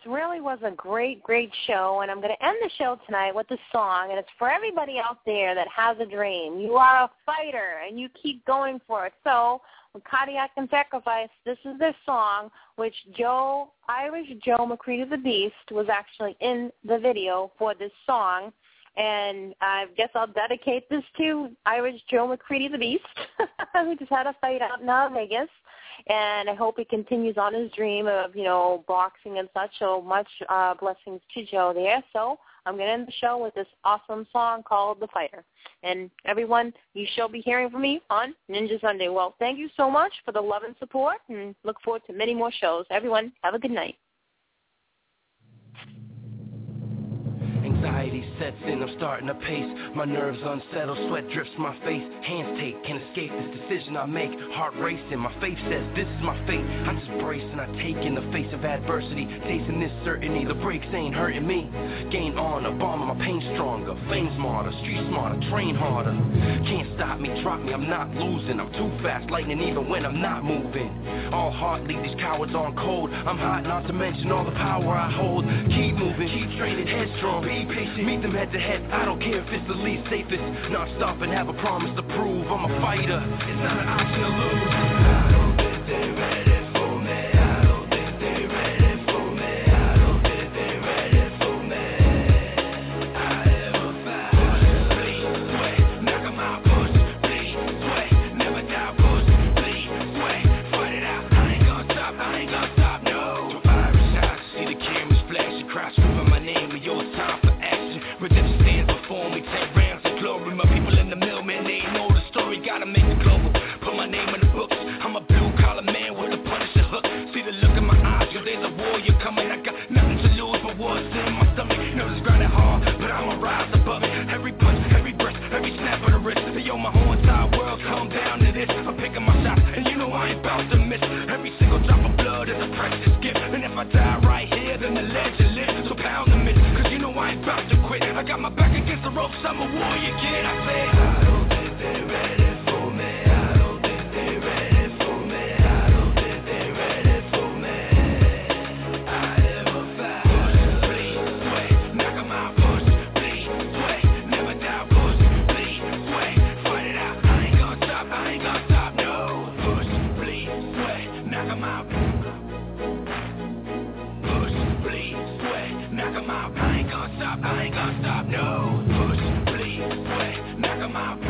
really was a great, great show, and I'm going to end the show tonight with a song, and it's for everybody out there that has a dream. You are a fighter, and you keep going for it. So with Cardiac and Sacrifice, this is their song, which Joe, Irish Joe McCready the Beast, was actually in the video for this song. And I guess I'll dedicate this to Irish Joe McCready the Beast, who just had a fight out in Las Vegas. And I hope he continues on his dream of, you know, boxing and such. So much uh, blessings to Joe there. So I'm going to end the show with this awesome song called The Fighter. And everyone, you shall be hearing from me on Ninja Sunday. Well, thank you so much for the love and support, and look forward to many more shows. Everyone, have a good night. Anxiety sets in, I'm starting to pace. My nerves unsettled, sweat drips my face. Hands take, can't escape this decision I make. Heart racing, my faith says this is my fate. I just brace and I take in the face of adversity. Tasting this certainty, the breaks ain't hurting me. Gain honor, bomb my pain stronger. Fame smarter, street smarter, train harder. Can't stop me, drop me, I'm not losing. I'm too fast, lightning even when I'm not moving. All heart leave these cowards on cold. I'm hot, not to mention all the power I hold. Keep moving, keep training, headstrong. Be patient, meet them head to head. I don't care if it's the least safest. Not stop and have a promise to prove. I'm a fighter, it's not an option to lose. I don't think they're ready for me. I don't think they're ready for me. I don't think they're ready for me. I have a fight. Push, bleed, sweat, knock 'em out. Push, bleed, sweat, never die. Push, bleed, sweat, fight it out. I ain't gonna stop, I ain't gonna stop, no. From fire shots, see the cameras flash. You cry, screaming my name, and your time for action. Redemption stands before me, ten rounds of glory. My people in the mill, man, they ain't know the story. Gotta make it global, put my name in the books. I'm a blue collar man with a Punisher hook. See the look in my eyes, yo, there's a warrior coming. I got nothing to lose but what's in my stomach. Know this grinding hard, but I'ma rise above it. Every punch, every breath, every snap of the wrist. Yo, my whole entire world come down to this. I'm picking my shots, and you know I ain't bound to miss. Every single drop of blood is a precious gift. And if I die right here, then the legend lives. So pound the myth, cause you know I ain't bound to quit. I got my back against the ropes, I'm a warrior kid. I say, I don't think they're ready for me. I don't think they're ready for me. I don't think they're ready for me. I never fight. Push, bleed, sweat, knock 'em out. Push, bleed, sweat, never die. Push, bleed, sweat, fight it out. I ain't gonna stop, I ain't gonna stop, no. Push, bleed, sweat, knock 'em out. Push, bleed, sweat, knock 'em out. I ain't gonna stop, I ain't gonna stop, no. Push, bleed, sweat, knock 'em out.